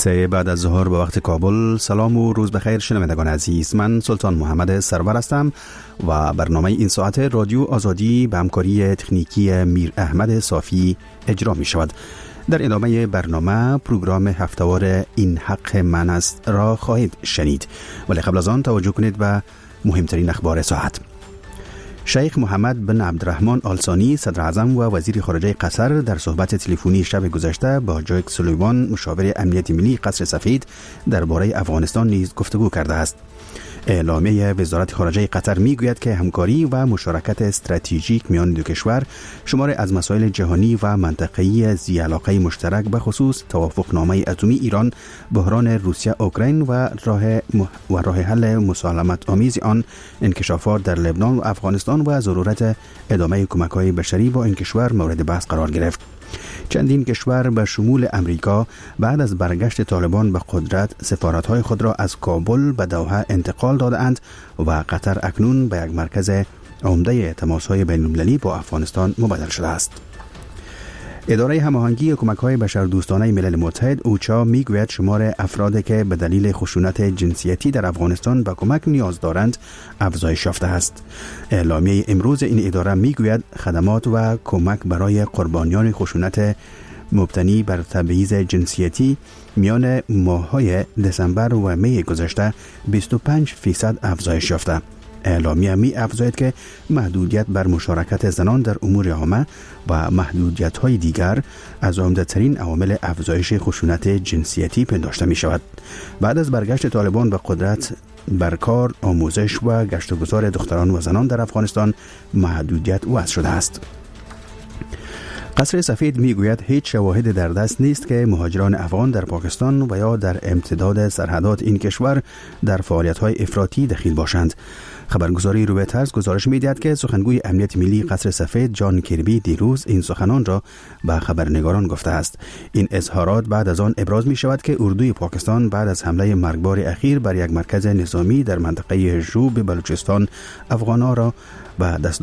3 بعد از ظهر به وقت کابل. سلام و روز بخیر شنوندگان عزیز، من سلطان محمد سرور هستم و برنامه این ساعت رادیو آزادی به همکاری تکنیکی میر احمد صافی اجرا می شود. در ادامه برنامه پروگرام هفته‌وار این حق من است را خواهید شنید، ولی قبل از آن توجه کنید به مهمترین اخبار ساعت. شیخ محمد بن عبدالرحمن آل ثانی صدر اعظم و وزیر خارجه قطر در صحبت تلفنی شب گذشته با جایک سولیوان مشاور امنیت ملی قصر سفید درباره افغانستان نیز گفتگو کرده است. اعلامیه وزارت خارجه قطر میگوید که همکاری و مشارکت استراتژیک میان دو کشور شمار از مسائل جهانی و منطقه‌ای ذی علاقه مشترک به خصوص توافقنامه اتمی ایران، بحران روسیه اوکراین و راه حل مسالمت آمیز آن، انکشافات در لبنان و افغانستان و ضرورت ادامه کمک‌های بشری با این کشور مورد بحث قرار گرفت. چندین کشور به شمول امریکا بعد از برگشت طالبان به قدرت سفارت‌های خود را از کابل به دوحه انتقال داده‌اند و قطر اکنون به یک مرکز عمده تماس‌های بین‌المللی با افغانستان مبدل شده است. اداره هماهنگی کمک‌های بشردوستانه ملل متحد اوچا میگوید شمار افرادی که به دلیل خشونت جنسیتی در افغانستان به کمک نیاز دارند افزایش یافته است. اعلامیه امروز این اداره میگوید خدمات و کمک برای قربانیان خشونت مبتنی بر تبعیض جنسیتی میان ماه‌های دسامبر و می گذشته 25% افزایش یافته. اعلامیه می افزاید که محدودیت بر مشارکت زنان در امور عامه و محدودیت‌های دیگر از عمده‌ترین عوامل افزایش خشونت جنسیتی پنداشته می شود. بعد از برگشت طالبان به قدرت بر کار، آموزش و گشت و گذار دختران و زنان در افغانستان محدودیت وضع شده است. قصر سفید میگوید هیچ شواهد در دست نیست که مهاجران افغان در پاکستان و یا در امتداد سرحدات این کشور در فعالیت‌های افراطی دخیل باشند. خبرگزاری رویترز گزارش می‌دهد که سخنگوی امنیت ملی قصر سفید جان کربی دیروز این سخنان را به خبرنگاران گفته است. این اظهارات بعد از آن ابراز می‌شود که اردوی پاکستان بعد از حمله مرگبار اخیر بر یک مرکز نظامی در منطقه جنوب بلوچستان افغان‌ها را به دست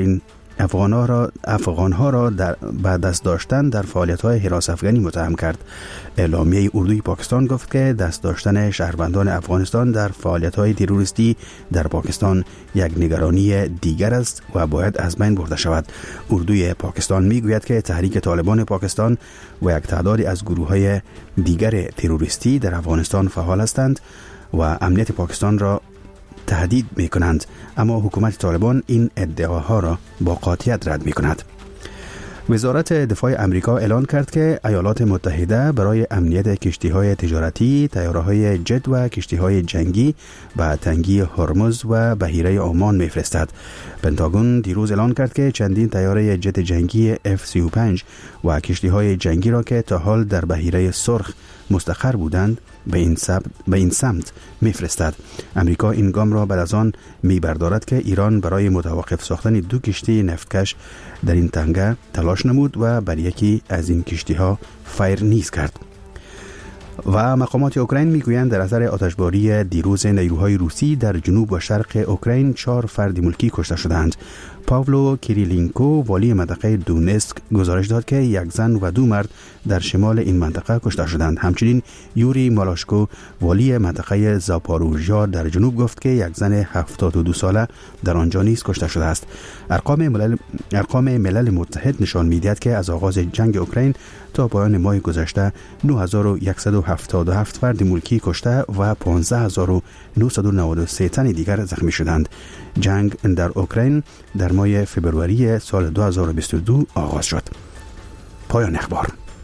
داشتن در فعالیت‌های حراس افغانی متهم کرد. اعلامیه اردوی پاکستان گفت که دست داشتن شهروندان افغانستان در فعالیت‌های تروریستی در پاکستان یک نگرانی دیگر است و باید از بین برده شود. اردوی پاکستان میگوید که تحریک طالبان پاکستان و یک تعدادی از گروه‌های دیگر تروریستی در افغانستان فعال هستند و امنیت پاکستان را تهدید می کنند، اما حکومت طالبان این ادعاها را با قاطعیت رد می کند. وزارت دفاع امریکا اعلان کرد که ایالات متحده برای امنیت کشتی‌های تجارتی، طیاره‌های جت و کشتی‌های جنگی به تنگی هرمز و بحیره عمان می‌فرستد. پنتاگون دیروز اعلان کرد که چندین طیاره جت جنگی F-35 و کشتی‌های جنگی را که تا حال در بحیره سرخ مستقر بودند به این سمت میفرستد. امریکا این گام را بعد از آن میبردارد که ایران برای متوقف ساختن 2 کشتی نفتکش در این تنگه تلاش نمود و بر یکی از این کشتی ها فایر نیز کرد. و مقامات اوکراین میگویند در اثر آتشباری دیروز نیروهای روسی در جنوب و شرق اوکراین 4 فرد ملکی کشته شدند. پاولو کیریلینکو والی منطقه دونسک گزارش داد که 1 زن و 2 مرد در شمال این منطقه کشته شدند. همچنین یوری مالاشکو والی منطقه زاپاروژیا در جنوب گفت که 1 زن 72 ساله در آنجا نیز کشته شده است. ارقام ملل متحد نشان می‌دهد که از آغاز جنگ اوکراین تا پایان ماه گذشته 9177 فرد ملکی کشته و 15993 تن دیگر زخمی شدند. جنگ در اوکراین در ماه فوریه سال 2022 آغاز شد. پایان اخبار.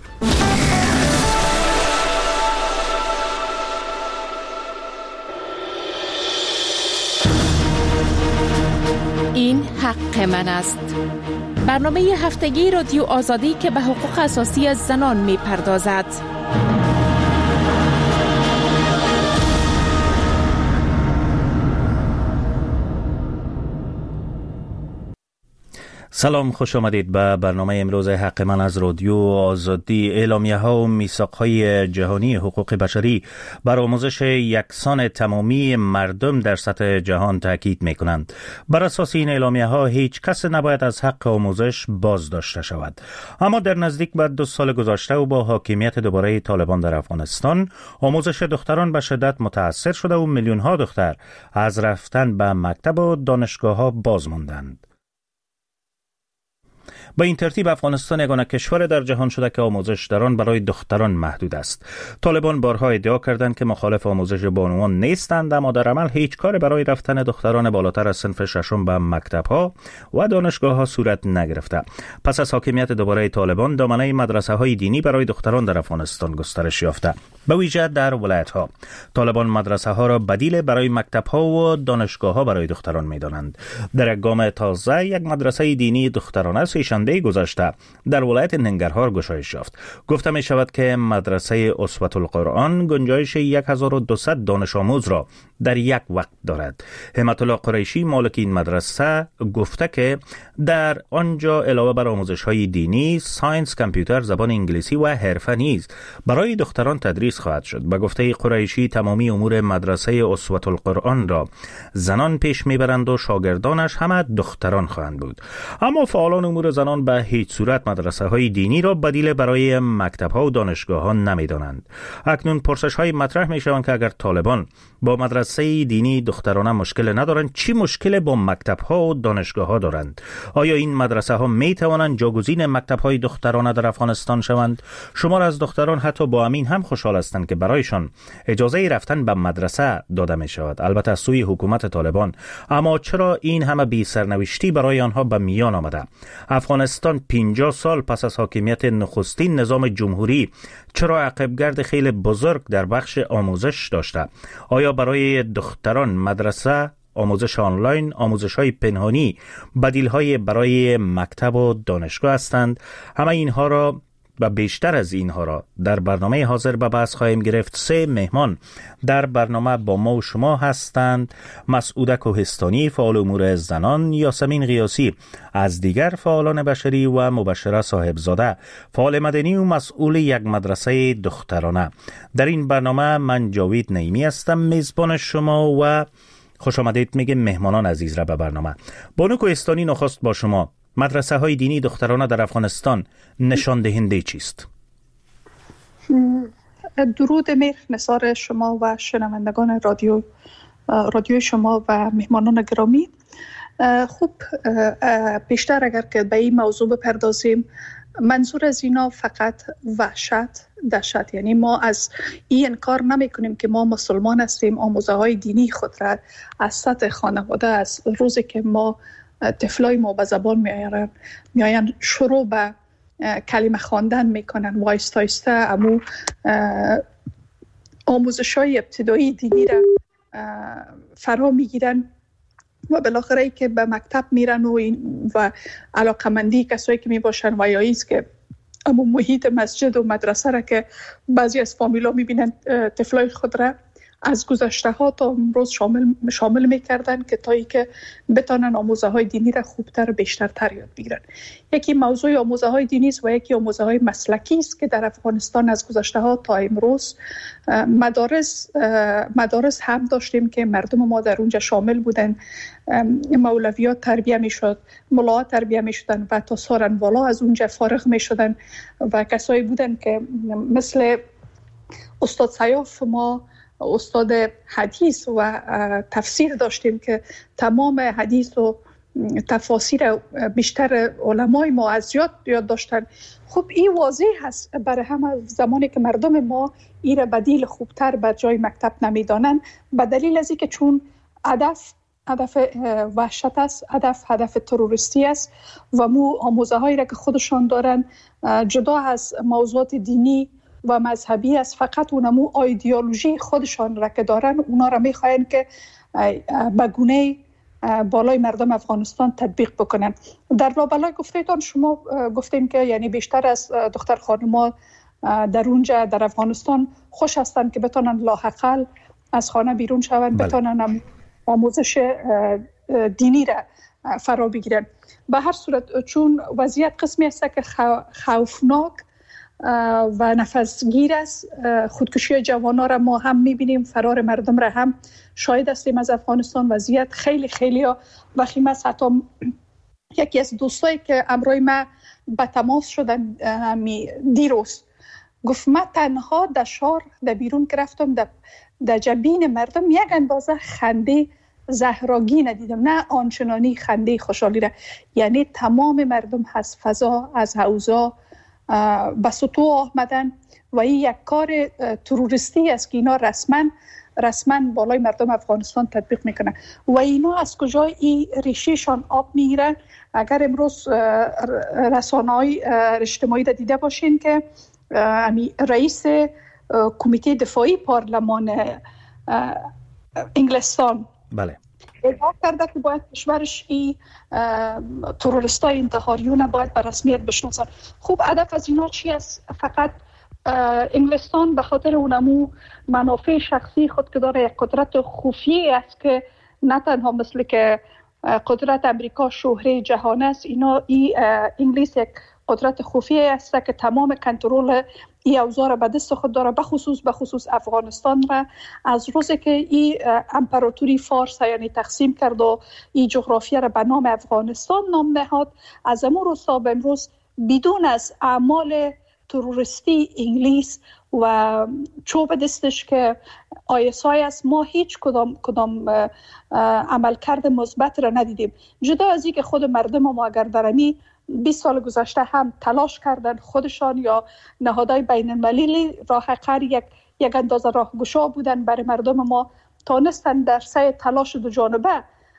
این حق من است. برنامه هفتگی رادیو آزادی که به حقوق اساسی زنان می پردازد. سلام، خوش آمدید به برنامه امروز حق من از رادیو آزادی. اعلامیه ها و میثاق های جهانی حقوق بشری بر آموزش یکسان تمامی مردم در سطح جهان تاکید می کنند. بر اساس این اعلامیه ها هیچ کس نباید از حق آموزش باز داشته شود. اما در نزدیک به 2 سال گذشته و با حاکمیت دوباره طالبان در افغانستان، آموزش دختران به شدت متاثر شده و میلیون ها دختر از رفتن به مکتب و دانشگاه ها باز ماندند. با این ترتیب افغانستان یگانه کشور در جهان شده که آموزش در آن برای دختران محدود است. طالبان بارها ادعا کردند که مخالف آموزش بانوان نیستند، اما در عمل هیچ کاری برای رفتن دختران بالاتر از صنف ششم به مکتب‌ها و دانشگاه‌ها صورت نگرفته. پس از حاکمیت دوباره طالبان، دامنه مدرسه‌های دینی برای دختران در افغانستان گسترش یافته، به ویژه در ولایت‌ها. طالبان مدرسه‌ها را بدیل برای مکتب‌ها و دانشگاه‌ها برای دختران می‌دانند. در یک گام تازه، یک مدرسه دینی دخترانه سه‌شنبه گذشته در ولایت ننگرهار گشایش یافت. گفته می شود که مدرسه اسوة القرآن گنجایش 1200 دانش آموز را در یک وقت دارد. همت الله قریشی مالک این مدرسه گفته که در آنجا علاوه بر آموزش های دینی، ساینس، کامپیوتر، زبان انگلیسی و حرفه نیز برای دختران تدریس خواهد شد. به گفته قریشی، تمامی امور مدرسه اسوة القرآن را زنان پیش میبرند و شاگردانش همه دختران خواهند بود. اما فعالان امور زنان به هیچ صورت مدرسه های دینی را بدیل برای مکتب ها و دانشگاه ها نمیدانند. اکنون پرسش های مطرح می شوند که اگر طالبان با مدرسه دینی دخترانه مشکل ندارند، چی مشکل با مکتب ها و دانشگاه ها دارند؟ آیا این مدرسه ها می توانند جاگزین مکتب های دخترانه در افغانستان شوند؟ شمار از دختران حتی با امین هم خوشحال هستند که برایشان اجازه رفتن به مدرسه داده می شود، البته از سوی حکومت طالبان. اما چرا این همه بی سرنوشتی برای آنها به میان آمده؟ افغانستان 50 سال پس از حاکمیت نخستین نظام جمهوری چرا عقبگرد خیلی بزرگ در بخش آموزش داشته؟ آیا برای دختران مدرسه، آموزش آنلاین، آموزش های پنهانی بدیل های برای مکتب و دانشگاه هستند؟ همه اینها را و بیشتر از اینها را در برنامه حاضر به بحث خواهیم گرفت. 3 مهمان در برنامه با ما و شما هستند: مسعوده کوهستانی، فعال امور زنان; یاسمین قیاسی از دیگر فعالان بشری; و مبشره صاحبزاده، فعال مدنی و مسئول یک مدرسه دخترانه. در این برنامه من جاوید نعیمی هستم، میزبان شما، و خوش آمدید میگه مهمانان عزیز را به برنامه. بانو کوهستانی، نخست با شما. مدرسه های دینی دخترانه در افغانستان نشان دهنده چیست؟ درود مهر نثار شما و شنوندگان رادیو شما و مهمانان گرامی. خوب، بیشتر اگر که به این موضوع بپردازیم، منظور از اینا فقط دهشت، یعنی ما از این انکار نمی کنیم که ما مسلمان هستیم. آموزه های دینی خود را از سطح خانواده، از روزی که ما طفلای ما به زبان میآیند شروع به کلمه خواندن میکنن، وایستا امو آموزش های ابتدایی دینی را فرا میگیرن و بالاخره ای که به مکتب میرن و علاقمندی کسایی که میباشن و یا ایست که امو محیط مسجد و مدرسه را که بعضی از فامیلا میبینن طفلای خود را از گذشته ها تا امروز شامل میکردن که تا ای که بتانن آموزه های دینی را خوبتر و بیشترتر یاد بگیرن. یکی موضوع آموزه های دینی است و یکی آموزه های مسلکی است که در افغانستان از گذشته ها تا امروز مدارس هم داشتیم که مردم ما در اونجا شامل بودن. مولویات تربیه میشد، ملاها تربیه میشدن و تا سارنوالا از اونجا فارغ میشدن و کسایی بودن که مثل استاد سیاف ما استاد حدیث و تفسیر داشتیم که تمام حدیث و تفاسیر بیشتر علمای ما از یاد داشتن. خب این واضح هست برای همه زمانی که مردم ما این بدیل خوبتر بر جای مکتب نمیدانن، به دلیل از اینکه چون هدف وحشت است، هدف تروریستی است و مو آموزه هایی را که خودشان دارن جدا از موضوعات دینی و مذهبی است، فقط اونمو ایدئولوژی خودشان را که دارن اونا را میخواین که به گونه بالای مردم افغانستان تطبیق بکنن. در لابلای گفتهتان شما گفتین که یعنی بیشتر از دختر خانم‌ها در اونجا در افغانستان خوش هستند که بتونن لاحقل از خانه بیرون شوند، بتونن آموزش دینی را فرا بگیرن. به هر صورت چون وضعیت قسمی است که خوفناک و نفسگیر است، خودکشی جوانان را ما هم میبینیم، فرار مردم را هم شاهد هستیم از افغانستان. وضعیت خیلی خیلی وخیم است. حتی یکی از دوستایی که امروز ما به تماس شدن دیروز گفت من تنها در شهر در بیرون که رفتم در جبین مردم یک اندازه خنده زهراگی ندیدم، نه آنچنانی خنده خوشحالی را. یعنی تمام مردم از فضا از حوزه به سطوح آمدن و این یک کار تروریستی است که اینا رسما بالای مردم افغانستان تطبیق میکنن و اینا از کجای این ریشهشان آب میگیرن. اگر امروز رسانه‌های اجتماعی دیده باشین که رئیس کمیته دفاعی پارلمان انگلستان بله ادعا کرده که باید کشورش این تروریستای انتحاریون باید به رسمیت بشناسن. خوب هدف از اینا چی است؟ فقط انگلستان به خاطر اونمو منافع شخصی خود که داره یک قدرت خفیه است که نه تنها مثل که قدرت امریکا شهره جهان است، انگلیس یک قدرت خفیه است که تمام کنترل این اوضاع را به دست خود داره، به خصوص افغانستان را. از روزی که این امپراتوری فارس یعنی تقسیم کرد و این جغرافیا را به نام افغانستان نام نهاد، از امروز روز تا به امروز بدون از اعمال تروریستی انگلیس و چوب دستش که ISI است، ما هیچ کدام عملکرد مثبت را ندیدیم. جدا از اینکه خود مردم ما اگر درمی 20 سال گذشته هم تلاش کردن خودشان یا نهادهای بین المللی راه حقر یک اندازه راهگشا بودن برای مردم ما، تانستن در سعی تلاش دو جانبه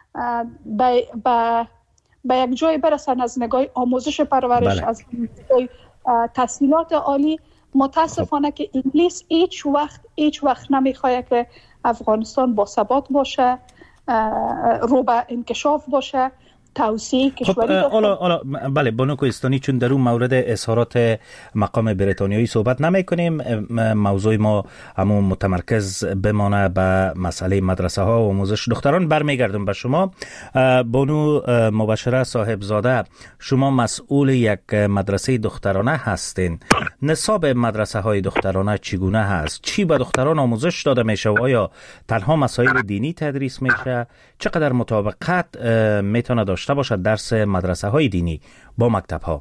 به یک جای برسن از نگاه آموزش پرورش، از تحصیلات عالی. متاسفانه که انگلیس هیچ وقت نمیخواد که افغانستان با ثبات باشه، رو به انکشاف باشه، توسعه کشوری داشته. حالا بله بانو کوهستانی، چون در اون مورد اظهارات مقام بریتانیایی صحبت نمی کنیم، موضوع ما همون متمرکز بمانه به مسئله مدرسه ها و آموزش دختران. برمیگردم به شما بانو مبشره صاحبزاده، شما مسئول یک مدرسه دخترانه هستین. نصاب مدرسه های دخترانه چگونه هست؟ چی به دختران آموزش داده میشه و آیا تنها مسائل دینی تدریس میشه؟ چقدر مطابقت میتونه داشته باشد درس مدرسه های دینی با مکتب ها؟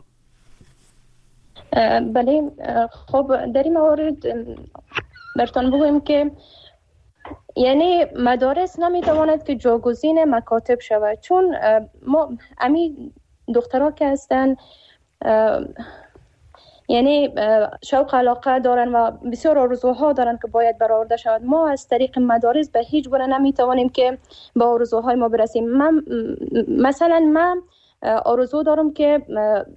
بله، خب در این موارد براتون بگویم که یعنی مدارس نمیتواند که جاگزین مکاتب شود، چون ما امی دخترها که هستن یعنی شوق علاقه دارن و بسیار آرزوها دارن که باید برآورده شود. ما از طریق مدارس به هیچ گونه نمیتوانیم که به آرزوهای ما برسیم. من آرزو دارم که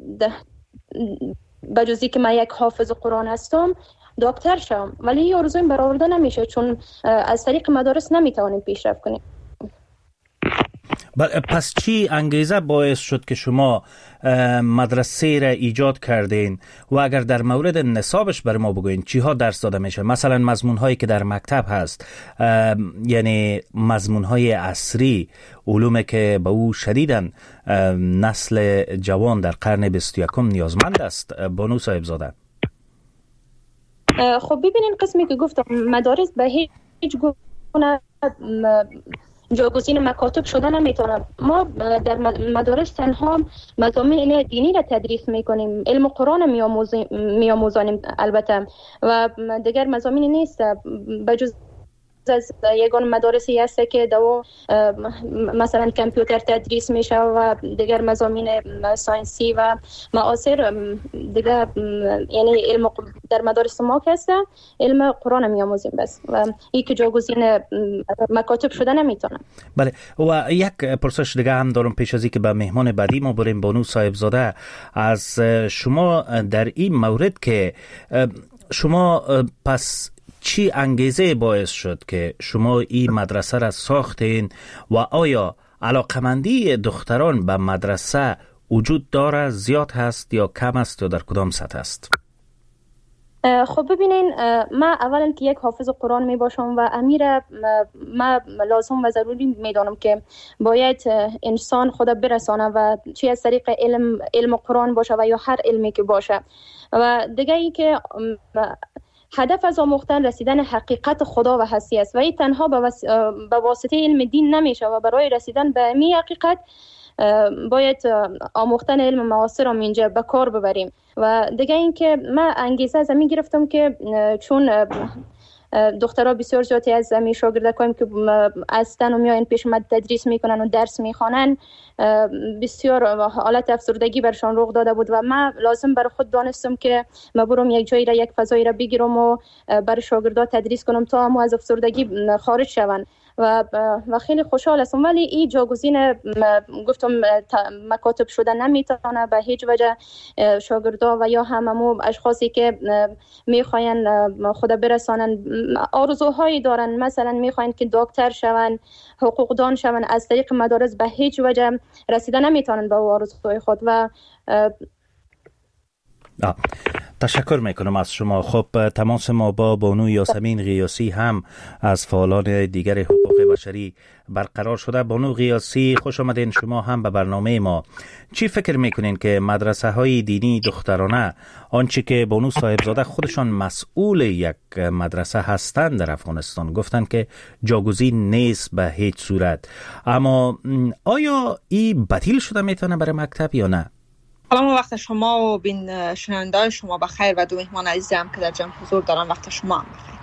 بجزی که من یک حافظ قرآن هستم دکتر شم، ولی این آرزویم برآورده نمیشه چون از طریق مدارس نمیتوانیم پیشرفت کنیم. پس چی انگیزه باعث شد که شما مدرسه را ایجاد کردین و اگر در مورد نصابش بر ما بگوین چی ها درس داده میشه؟ مثلا مضمون هایی که در مکتب هست، یعنی مضمون های عصری، علومی که به او شدیداً نسل جوان در قرن 21 نیازمند است. بانو صاحبزاده. خب ببینین قسمی که گفتم مدارس به هیچ گونه جاگزین مکاتب شده نمیتونه. ما در مدارس تنها مضامین دینی را تدریس میکنیم، علم قرآن میآموزانیم البته و دیگر مضامین نیست بجز از یگان مدارسی هست که دو مثلا کامپیوتر تدریس میشه و دیگر مضامین ساینسی و معاصر دیگر، یعنی علم در مدارس ما که هست علم قرآن میآموزیم بس و این که جاگزین مکاتب شده نمیتونه. بله، و یک پرسش دیگه هم دارم پیش از اینکه به مهمان بعدی ما بریم. بانو صاحبزاده، از شما در این مورد که شما پس چی انگیزه باعث شد که شما این مدرسه را ساختین و آیا علاقمندی دختران به مدرسه وجود داره، زیاد هست یا کم است یا در کدام سطح است؟ خب ببینین، من اولا که یک حافظ قرآن می باشم و امیر ما لازم و ضروری می دانم که باید انسان خدا برسانه و چی از طریق علم قرآن باشه و یا هر علمی که باشه. و دیگه ای که هدف از آموختن رسیدن حقیقت خدا و هستی است و این تنها به واسطه علم دین نمیشه و برای رسیدن به این حقیقت باید آموختن علم معاصر را اینجا به کار ببریم. و دیگه این که من انگیزه از همین گرفتم که چون دخترها بسیار زیادی از همین شاگردکایم که هستن و میاین پیش من تدریس میکنن و درس میخوانن بسیار حالت افسردگی برشان رخ داده بود و من لازم برای خود دانستم که من برم یک جایی را یک فضایی را بگیرم و برای شاگردها تدریس کنم تا هم از افسردگی خارج شوند و خیلی خوشحال هستم. ولی این جاگزین گفتم مکاتب شدن نمیتونه به هیچ وجه. شاگردا و یا هممو اشخاصی که میخواین خدا برسانن آرزوهایی دارن، مثلا میخواین که دکتر شون، حقوقدان شون، از طریق مدارس به هیچ وجه رسیدن نمیتونن به آرزوهای خود. و تشکر میکنم از شما. خب تماس ما با بانو یاسمین غیاسی هم از فعالان دیگر حقوق بشری برقرار شده. بانو غیاسی خوش آمدین شما هم به برنامه ما. چی فکر میکنین که مدرسه های دینی دخترانه، آنچه که بانو صاحبزاده خودشان مسئول یک مدرسه هستند در افغانستان، گفتن که جاگزین نیست به هیچ صورت، اما آیا این بدیل شده میتونه برای مکتب یا نه؟ سلام و وقت شما و بین شنونده شما بخیر و دو مهمان عزیزی هم که در جمع حضور دارن وقت شما هم بخیر.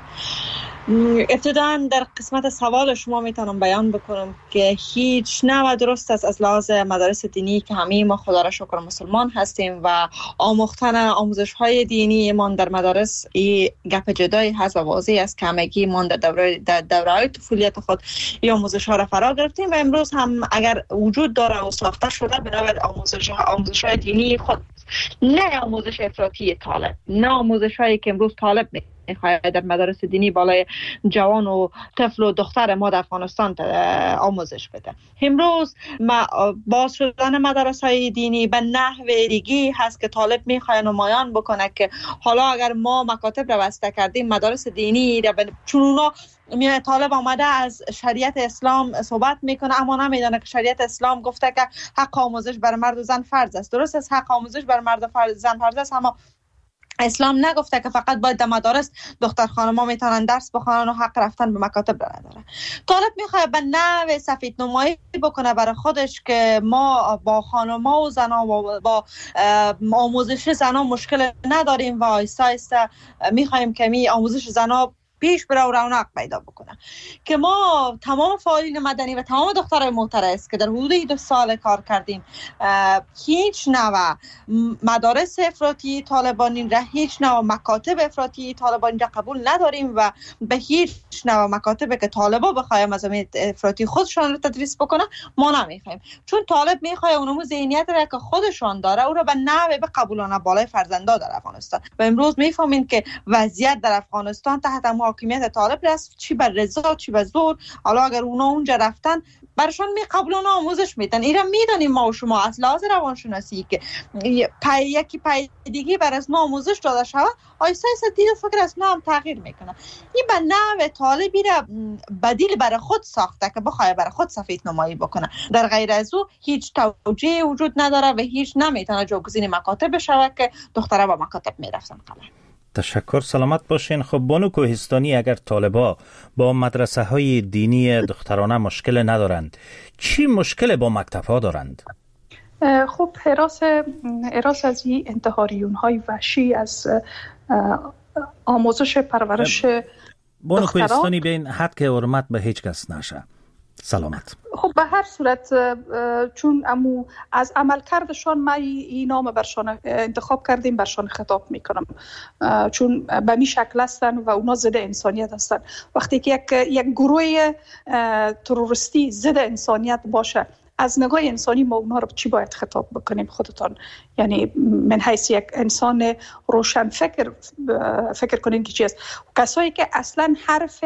ابتداً در قسمت سوال شما میتونم بیان بکنم که هیچ نه درست است از لحاظ مدارس دینی که همه ما خدا را شکر مسلمان هستیم و آموختن آموزش های دینی من در مدارس این گپ جدایی هست و واضح است که همگی من در دوره های طفولیت خود این آموزش ها را فرا گرفتیم و امروز هم اگر وجود داره و ساخته شده بنابرای آموزش های دینی خود، نه آموزش افراطی طالب، نه آموزش هایی که امروز طالب در مدارس دینی بالای جوان و طفل و دختر ما در افغانستان آموزش بده. امروز باز شدن مدارس های دینی به نحو دیگی هست که طالب میخواد نمایان بکنه که حالا اگر ما مکاتب رو بسته کردیم مدارس دینی چون اونا طالب آمده از شریعت اسلام صحبت میکنه اما نمیدونه که شریعت اسلام گفته که حق آموزش بر مرد و زن فرض است. درست است حق آموزش بر مرد و زن فرض است، اما اسلام نگفته که فقط باید در مدارس دختر خانم‌ها میتونن درس بخونن و حق رفتن به مکاتب نداره. طالب میخواد به نحو سفید نمایی بکنه برای خودش که ما با خانم‌ها و زن‌ها با آموزش زن‌ها مشکل نداریم و آیسته آیسته میخوایم که می آموزش زن‌ها پیش بره و رونق پیدا بکنه. که ما تمام فعالین مدنی و تمام دخترای معترض که در حدود 2 سال کار کردیم هیچ نوع مدارس افراطی طالبانی را، هیچ نوع مکاتب افراطی طالبانی را قبول نداریم و به هیچ نوع مکاتب که طالبا بخوایم از افراطی خودشان رو تدریس بکنه ما نمیخوایم، چون طالب میخواد اونمو ذهنیت را که خودشان داره او را به نحو بقبولانه بالای فرزندا در افغانستان. و امروز میفهمیم که وضعیت در افغانستان تحت حاکمیت طالب است، چی بر رضا چی بر زور. حالا اگر اونا اونجا رفتن برشان قبولانه آموزش میدن. اینا میدونیم ما و شما از لحاظ روانشناسی که یکی دیگه بر از ما آموزش داده شود آیسته آیسته دید فکر از ما هم تغییر میکنه. این به نحو طالبی را بدیل برای خود ساخته که بخواه برای خود سفید نمایی بکنه. در غیر از او هیچ توجیه وجود نداره و هیچ نمیتونه جاگزین مکاتب بشه که دختره با مکاتب میرفتن. تشکر، سلامت باشین. خب بانو کوهستانی، اگر طالبا با مدرسه های دینی دخترانه مشکل ندارند، چی مشکل با مکتب ها دارند؟ خب حراس از این انتحاریون های وحشی از آموزش پرورش بانو کوهستانی به این حد که حرمت به هیچ کس نشه. سلامت. خب به هر صورت چون از عملکردشان ما این نام برشان انتخاب کردیم، برشان خطاب میکنم، چون به می شکل هستن و اونا ضد انسانیت هستن. وقتی که یک گروه تروریستی ضد انسانیت باشه، از نگاه انسانی ما اونا رو چی باید خطاب بکنیم خودتان؟ یعنی من حیث یک انسان روشن فکر کنین که چی است. کسایی که اصلا حرف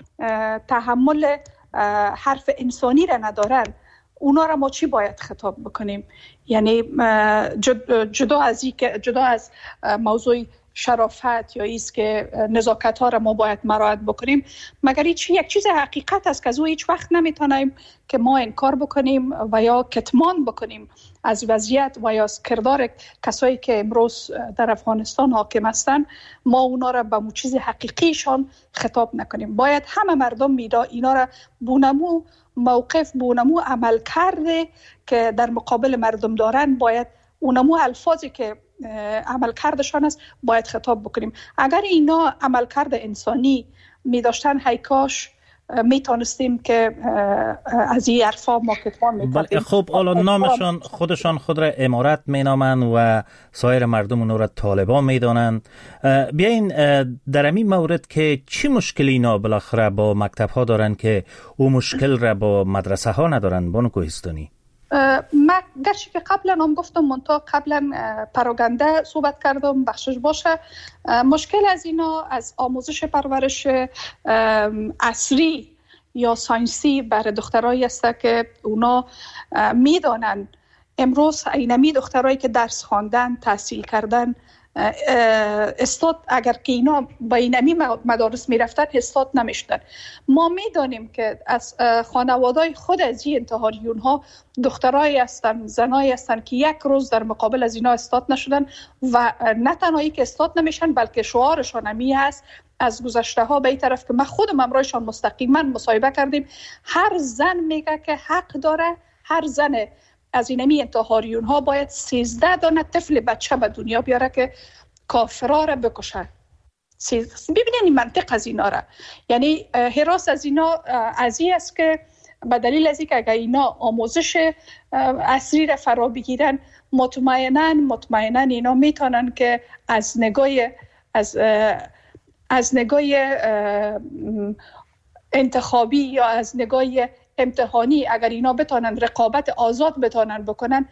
تحمل حرف انسانی را ندارن، اونا را ما چی باید خطاب بکنیم؟ یعنی جدا از موضوع شرافت یا ایست که نزاکت ها را ما باید مراعات بکنیم، مگر یک چیز حقیقت است که از او هیچ وقت نمیتونیم که ما انکار بکنیم و یا کتمان بکنیم از وضعیت و یا از کردار کسایی که امروز در افغانستان حاکم هستند. ما اونا را به مو چیز حقیقیشان خطاب نکنیم. باید همه مردم اینا را بونمو موقف، بونمو عمل کرده که در مقابل مردم دارن، باید اونمو الفاظی که عمل کردشان است باید خطاب بکنیم. اگر اینا عمل کرده انسانی می داشتن، هیکاش می تانستیم که از این حرفا ما کتمان می کردیم. خب حالا نامشان خودشان خود را امارت می نامند و سایر مردم اونو را طالبان می دانند. بیاین در این مورد که چی مشکلی اینا بالاخره با مکتب ها دارن که او مشکل را با مدرسه ها ندارن؟ بانو کوهستانی. من گرچه که قبلا هم گفتم منطقه قبلا پراگنده صحبت کردم، بخشش باشه. مشکل از اینا از آموزش پرورش عصری یا ساینسی برای دخترایی است که اونا میدانن امروز اینمی دخترایی که درس خواندن، تحصیل کردن، استاد اگر که اینا با اینمی مدارس میرفتن استاد نمیشدن. ما میدانیم که از خانوادهای خود از این انتحاریون ها دخترایی هستن، زنایی هستن که یک روز در مقابل از اینا استاد نشدن و نه تنهایی که استاد نمیشن بلکه شعارشان همی هست از گذشته ها به این طرف که من خودم امرایشان مستقیما مصاحبه کردیم. هر زن میگه که حق داره، هر زن از اینمی انتحاریون ها باید 13 دانه طفل بچه به دنیا بیاره که کافرها را بکشن. ببینید این منطق از اینا را، یعنی حراس از اینا از این است که به دلیل از اینکه اگر اینا آموزش عصری را فرا بگیرن، مطمئنا اینا میتونن که از نگاه انتخابی یا از نگاه امتحانی اگر اینا بتونن رقابت آزاد بتونن بکنن،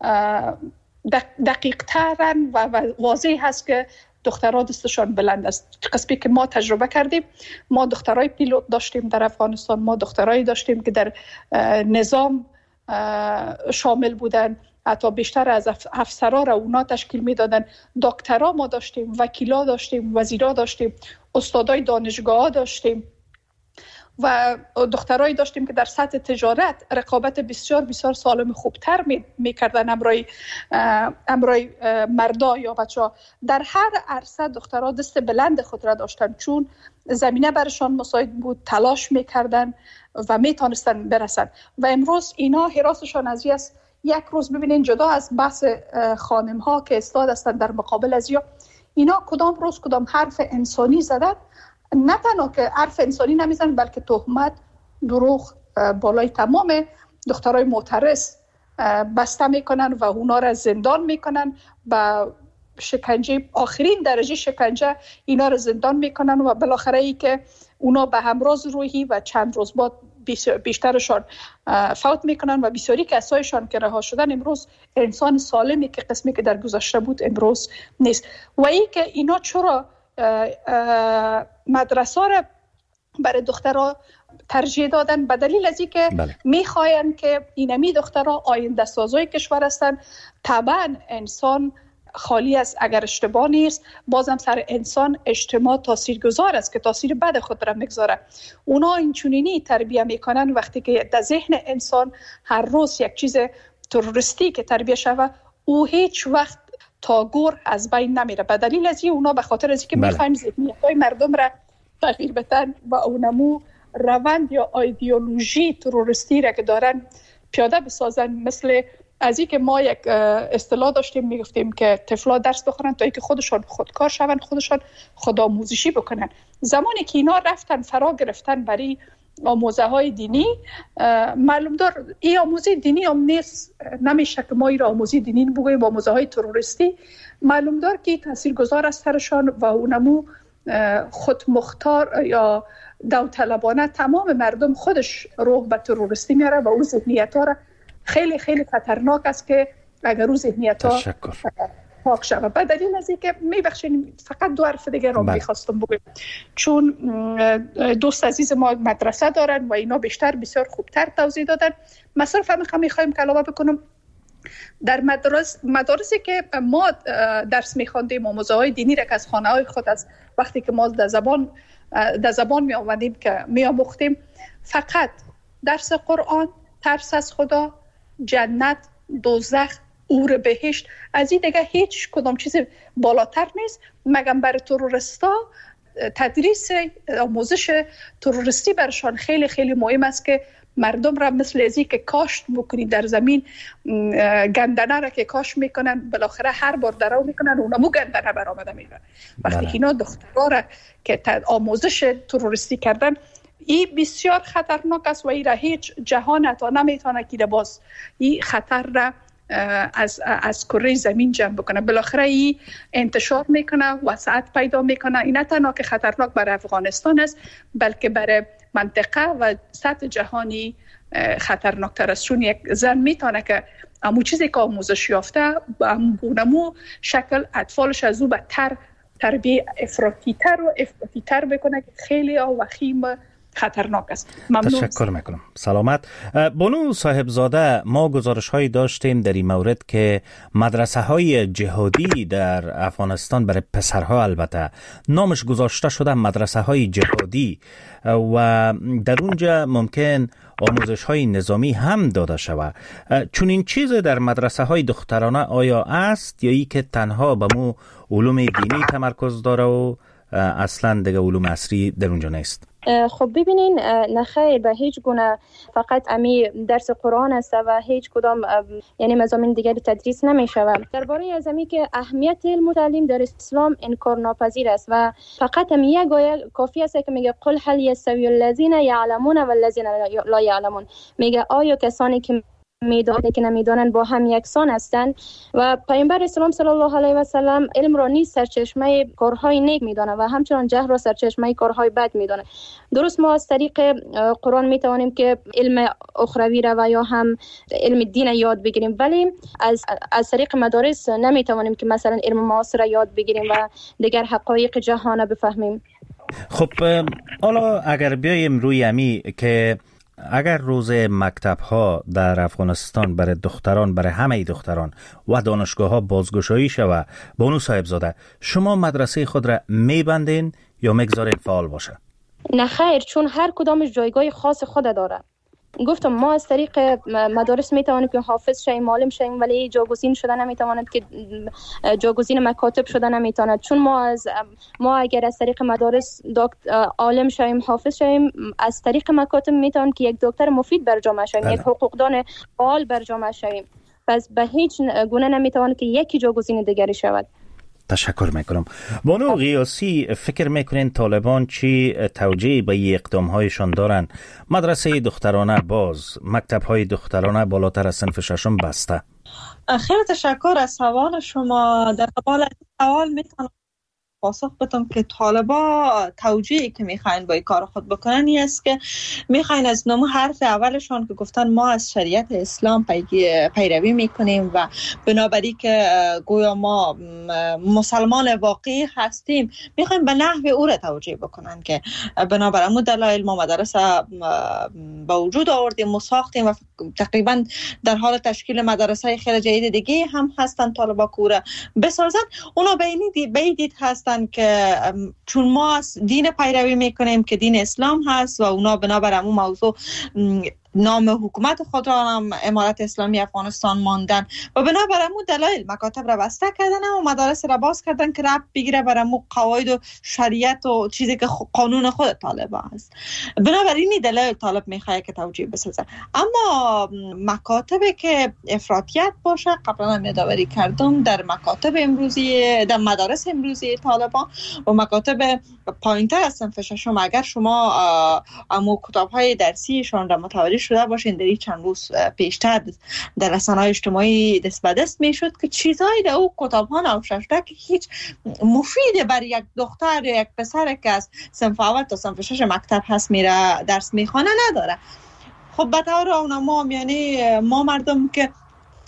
دقیق ترن و واضح هست که دخترها دستشان بلند است. قسمی که ما تجربه کردیم، ما دخترای پیلوت داشتیم در افغانستان، ما دخترایی داشتیم که در نظام شامل بودن، حتی بیشتر از افسرها را اونا تشکیل میدادن. دکترها ما داشتیم، وکیلا داشتیم، وزیرا داشتیم، استادای دانشگاه داشتیم و دخترایی داشتیم که در سطح تجارت رقابت بسیار بسیار سالم خوبتر میکردن امرای مردا یا بچه‌ها. در هر عرصه دخترها دست بلند خود را داشتن، چون زمینه برشان مساعد بود، تلاش میکردن و میتونستن برسن. و امروز اینا حراسشان از است. یک روز ببینین جدا از بحث خانم ها که استاد هستن در مقابل از اینا کدام روز کدام حرف انسانی زدن، نه تنها که حرف انسانی نمیزنن بلکه تهمت، دروغ بالای تمام دخترای معترض بسته میکنن و اونا را زندان میکنن، با شکنجه آخرین درجه شکنجه اینا را زندان میکنن و بالاخره ای که اونا به همراز روحی و چند روز بعد بیشترشان فوت میکنن و بسیاری کسایشان که رها شدن امروز انسان سالمی که قسمی که در گذشته بود امروز نیست. و ای که اینا چرا مدرسه را برای دخترها ترجیح دادن؟ به دلیل از اینکه میخواین که اینمی دخترها آینده سازای کشور هستن. طبعا انسان خالی از اگر اشتباه نیست، بازم سر انسان اجتماع تاثیرگذار است که تاثیر بد خود را میگذاره. اونا این چونینی تربیه میکنن وقتی که در ذهن انسان هر روز یک چیز تروریستی که تربیه شوه، او هیچ وقت تا گور از بین نمیره. به دلیل از این اونا به خاطر از اینکه میخواین ذهنیت‌های مردم را تغییر بدن و اونمو روند یا ایدئولوژی تروریستی را که دارن پیاده بسازن. مثل از اینکه ما یک اصطلاح داشتیم میگفتیم که طفلا درس بخونن تا اینکه خودشان خودکار شون، خودشان خودآموزشی بکنن. زمانی که اینا رفتن فرا گرفتن برای آموزه های دینی، معلوم دار این آموزه دینی هم نیست، نمیشه که ما این آموزه دینی بگوییم آموزه های تروریستی. معلوم دار که تاثیرگذار است سرشان و اونمو خودمختار یا داوطلبانه تمام مردم خودش روح به تروریستی میاره و اون ذهنیت ها را خیلی خیلی خطرناک است که اگر اون ذهنیت ها پاک شود. به دلیل از اینکه میبخشین فقط دو حرف دیگه رو میخواستم بگم، چون دوست عزیز ما مدرسه دارن و اینا بیشتر بسیار خوبتر توضیح دادن. من صرف میخوایم که علاوه بکنم در مدارسی که ما درس می‌خواندیم آموزه‌های دینی را که از خانه‌های خود از وقتی که ما در زبان می آمدیم که می آموختیم، فقط درس قرآن، ترس از خدا، جنت، دوزخ، اور بهشت، از این دیگه هیچ کدام چیز بالاتر نیست. مگر برای تروریستا تدریس آموزش تروریستی برشان خیلی خیلی مهم است که مردم را مثل ازی که کاشت بکنی در زمین، گندنه را که کاشت میکنن بالاخره هر بار درو میکنن اونمو گندنه برآمده میره. وقتی اینا دخترها را که از تروریستی کردن، این بسیار خطرناک است و این را هیچ جهان تا نمیتونه که باز این خطر را از کره زمین جمع بکنه. بالاخره این انتشار میکنه، وسعت پیدا میکنه. این نه تنها که خطرناک برای افغانستان است بلکه برای منطقه و سطح جهانی خطرناک تر است، چون یک زن میتونه که امو چیزی که آموزش یافته امو شکل اطفالش از او بدتر تربیه افراطی تر بکنه که خیلی وخیم خطرناک است. ممنون. تشکر میکنم. سلامت. بانو صاحبزاده، ما گزارش هایی داشتیم در این مورد که مدرسه های جهادی در افغانستان برای پسرها البته نامش گذاشته شده مدرسه های جهادی و در اونجا ممکن آموزش های نظامی هم داده شود. چون این چیز در مدرسه های دخترانه آیا است یا ای که تنها به مو علوم دینی تمرکز داره و اصلا دیگه علوم عصری در اونجا نیست؟ خب ببینین، نخیر، به هیچ گونه فقط امی درس قرآن است و هیچ کدام یعنی مضامین دیگری تدریس نمی شود. درباره از امی که اهمیت علم و تعلیم در اسلام انکار ناپذیر است و فقط امی یک آیه کافی است که میگه قل هل یستوی الذین یعلمون والذین لا یعلمون، میگه آیا کسانی که میدانند که نمیدانند با هم یکسان هستند. و پیامبر اسلام صلی الله علیه و سلم علم را نیز سرچشمه کارهای نیک میداند و همچنان جهل را سرچشمه کارهای بد میداند. درست ما از طریق قرآن میتوانیم که علم اخروی را و یا هم علم دین یاد بگیریم، ولی از طریق مدارس نمیتوانیم که مثلا علم معاصر را یاد بگیریم و دیگر حقایق جهان بفهمیم. خب حالا اگر بیایم روی امی که اگر روز مکتب ها در افغانستان برای دختران، برای همه دختران و دانشگاه ها بازگشایی شود، بانو صاحبزاده شما مدرسه خود را میبندین یا میگذارین فعال باشه؟ نه خیر، چون هر کدامش جایگاه خاص خود داره. گفتم ما از طریق مدارس میتوانیم که حافظ شویم، معلم شویم، ولی جاگزین شدن نمیتواند که جاگزین مکاتب شدن نمیتواند، چون ما اگر از طریق مدارس عالم شویم، حافظ شویم، از طریق مکاتب میتوانیم که یک دکتر مفید بر جامعه شویم، یک حقوقدان فعال بر جامعه شویم. پس به هیچ گونه نمیتواند که یکی جاگزین دیگری شود. تشکر میکنم. بانو غیاسی، فکر میکنین طالبان چی توجیه به این اقدامهایشان دارن؟ مدرسه دخترانه باز، مکتب های دخترانه بالاتر از صنف ششم بسته. خیلی تشکر از سوال شما. در قبال سوال میتونم پاسخ بدم که طالبا توجیهی که میخواین با این کار خود بکنن این است که میخواین از نمو حرف اولشان که گفتن ما از شریعت اسلام پیروی میکنیم و بنابراین که گویا ما مسلمان واقعی هستیم، میخواین به نحو او را توجیه بکنن که بنابراین دلایل ما مدرسه با وجود آوردیم، ما ساختیم و تقریبا در حال تشکیل مدرسه خیلی جدید دیگه هم هستن طالبا کوره بسازن. اونا به این دید هستن که چون ما دین پیروی میکنیم که دین اسلام هست و اونا بنابر همون موضوع نام حکومت خود را هم امارت اسلامی افغانستان ماندن و بنابر همون دلایل مکاتب را بسته کردن و مدارس را باز کردن که رب بگیره بر همون قواعد و شریعت و چیزی که قانون خود طالب هست. بنابراین این دلایل طالب میخواه که توجیه بسازه. اما مکاتبی که افراطیت باشه، قبلا هم یادآوری کردم در مکاتب امروزی، در مدارس امروزی طالبان و مکاتب پایینتر از صنف ششم، اگر شما امو کتاب‌های درسیشان را متوجه شده باشین، در این چند روز پیشتر در رسانه‌های اجتماعی دست به دست میشد که چیزایی در او کتاب‌ها نوشته که هیچ مفید برای یک دختر یا یک پسر که از صنف اول تا صنف شش مکتب هست میره درس میخوانه نداره. خب به طور اونما یعنی ما مردم که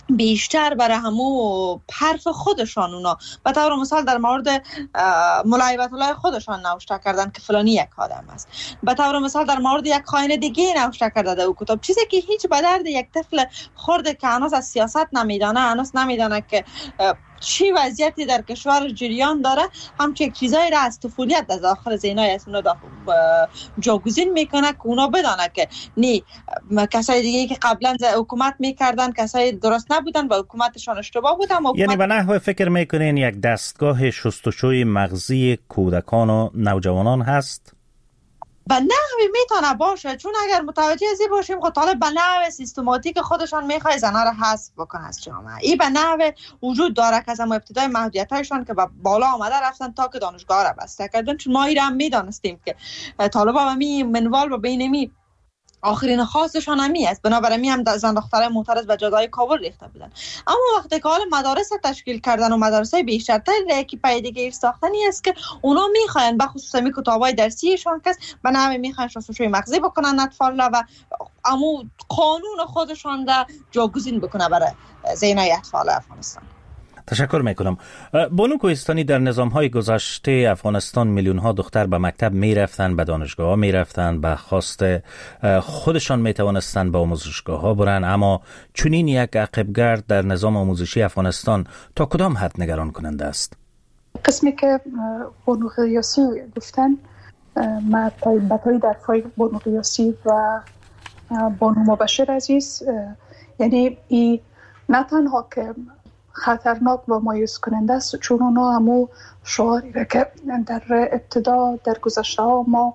بیشتر برای همو حرف خودشان اونا به طور مثال در مورد مولای بیت الله خودشان نوشته کردن که فلانی یک آدم است. به طور مثال در مورد یک خائن دیگه نوشته کرده در او کتاب، چیزی که هیچ به درد یک طفل خرد که هنوز از سیاست نمیدانه، هنوز نمیدانه که چی وضعیتی در کشور جریان داره، همچین چیزایی را از طفولیت در داخل ذهنای از اونا جاگزین میکنه که اونا بدانه که نی کسای دیگه که قبلا حکومت میکردن کسای درست نبودن و حکومتشان اشتباه بود. یعنی به نحو فکر میکنین یک دستگاه شستشوی مغزی کودکان و نوجوانان هست؟ به نحوی میتونه باشه، چون اگر متوجه ازی باشیم خب طالب به نحو سیستماتیک خودشان میخواه زنها را حذف بکنه از جامعه. این به نحو وجود داره که از ابتدای محدودیتایشان که بالا آمده رفتن تا که دانشگاه را بسته کردن، چون ما این را هم میدانستیم که طالب ها می منوال و بینمی آخرین خواستشان همی است، بنابراین هم زن دخترای معترض به جدای کابل ریخته بودن. اما وقتی که حال مدارس تشکیل کردن و مدارسای بیشترتر که پیدگیر ساختنی است که اونا میخواین به خصوص می کتابای درسیشان که به نحوی میخواین شستشوی مغزی بکنن اطفال و امو قانون خودشان را جاگزین بکنه برای ذهنای اطفال افغانستان. تشکر میکنم. بانو کوهستانی، در نظام‌های گذشته افغانستان میلیون‌ها دختر به مکتب میرفتن، به دانشگاه‌ها میرفتن، به خواست خودشان میتوانستن به آموزشگاه‌ها برن، اما چنین یک عقبگرد در نظام آموزشی افغانستان تا کدام حد نگران کننده است؟ قسمی که بانو قیاسی گفتن، من بطای در پای بانو قیاسی و بانو مبشر عزیز، یعنی این نه تنها که خطرناک و مایوس کننده است، چون اونا همو شعاری را که در ابتدا در گذشته ها ما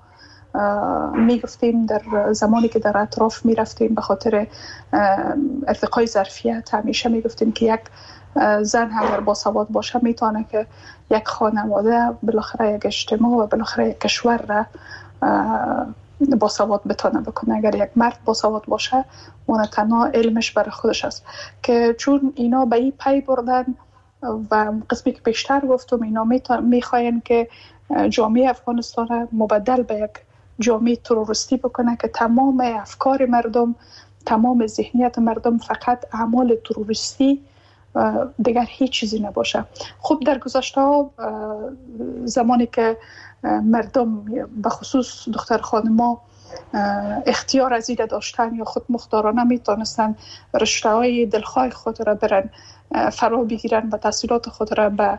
می گفتیم در زمانی که در اطراف می رفتیم به خاطر ارتقای ظرفیت، همیشه می گفتیم که یک زن اگر باسواد باشه میتونه که یک خانواده، بالاخره یک اجتماع و بالاخره یک کشور را باسواد بتونه بکنه. اگر یک مرد باسواد باشه اون تنها علمش برای خودش است، که چون اینا به این پی بردن و قسمی که بیشتر گفتم اینا میخواین که جامعه افغانستان مبدل به یک جامعه تروریستی بکنه که تمام افکار مردم، تمام ذهنیت مردم فقط اعمال تروریستی، دیگر هیچ چیزی نباشه. خب در گذشته ها زمانی که مردم به خصوص دختر خانما اختیار از این داشتن یا خود مختارانه میتونستن رشته های دلخواه خود را برن فرا بگیرن و تحصیلات خود را به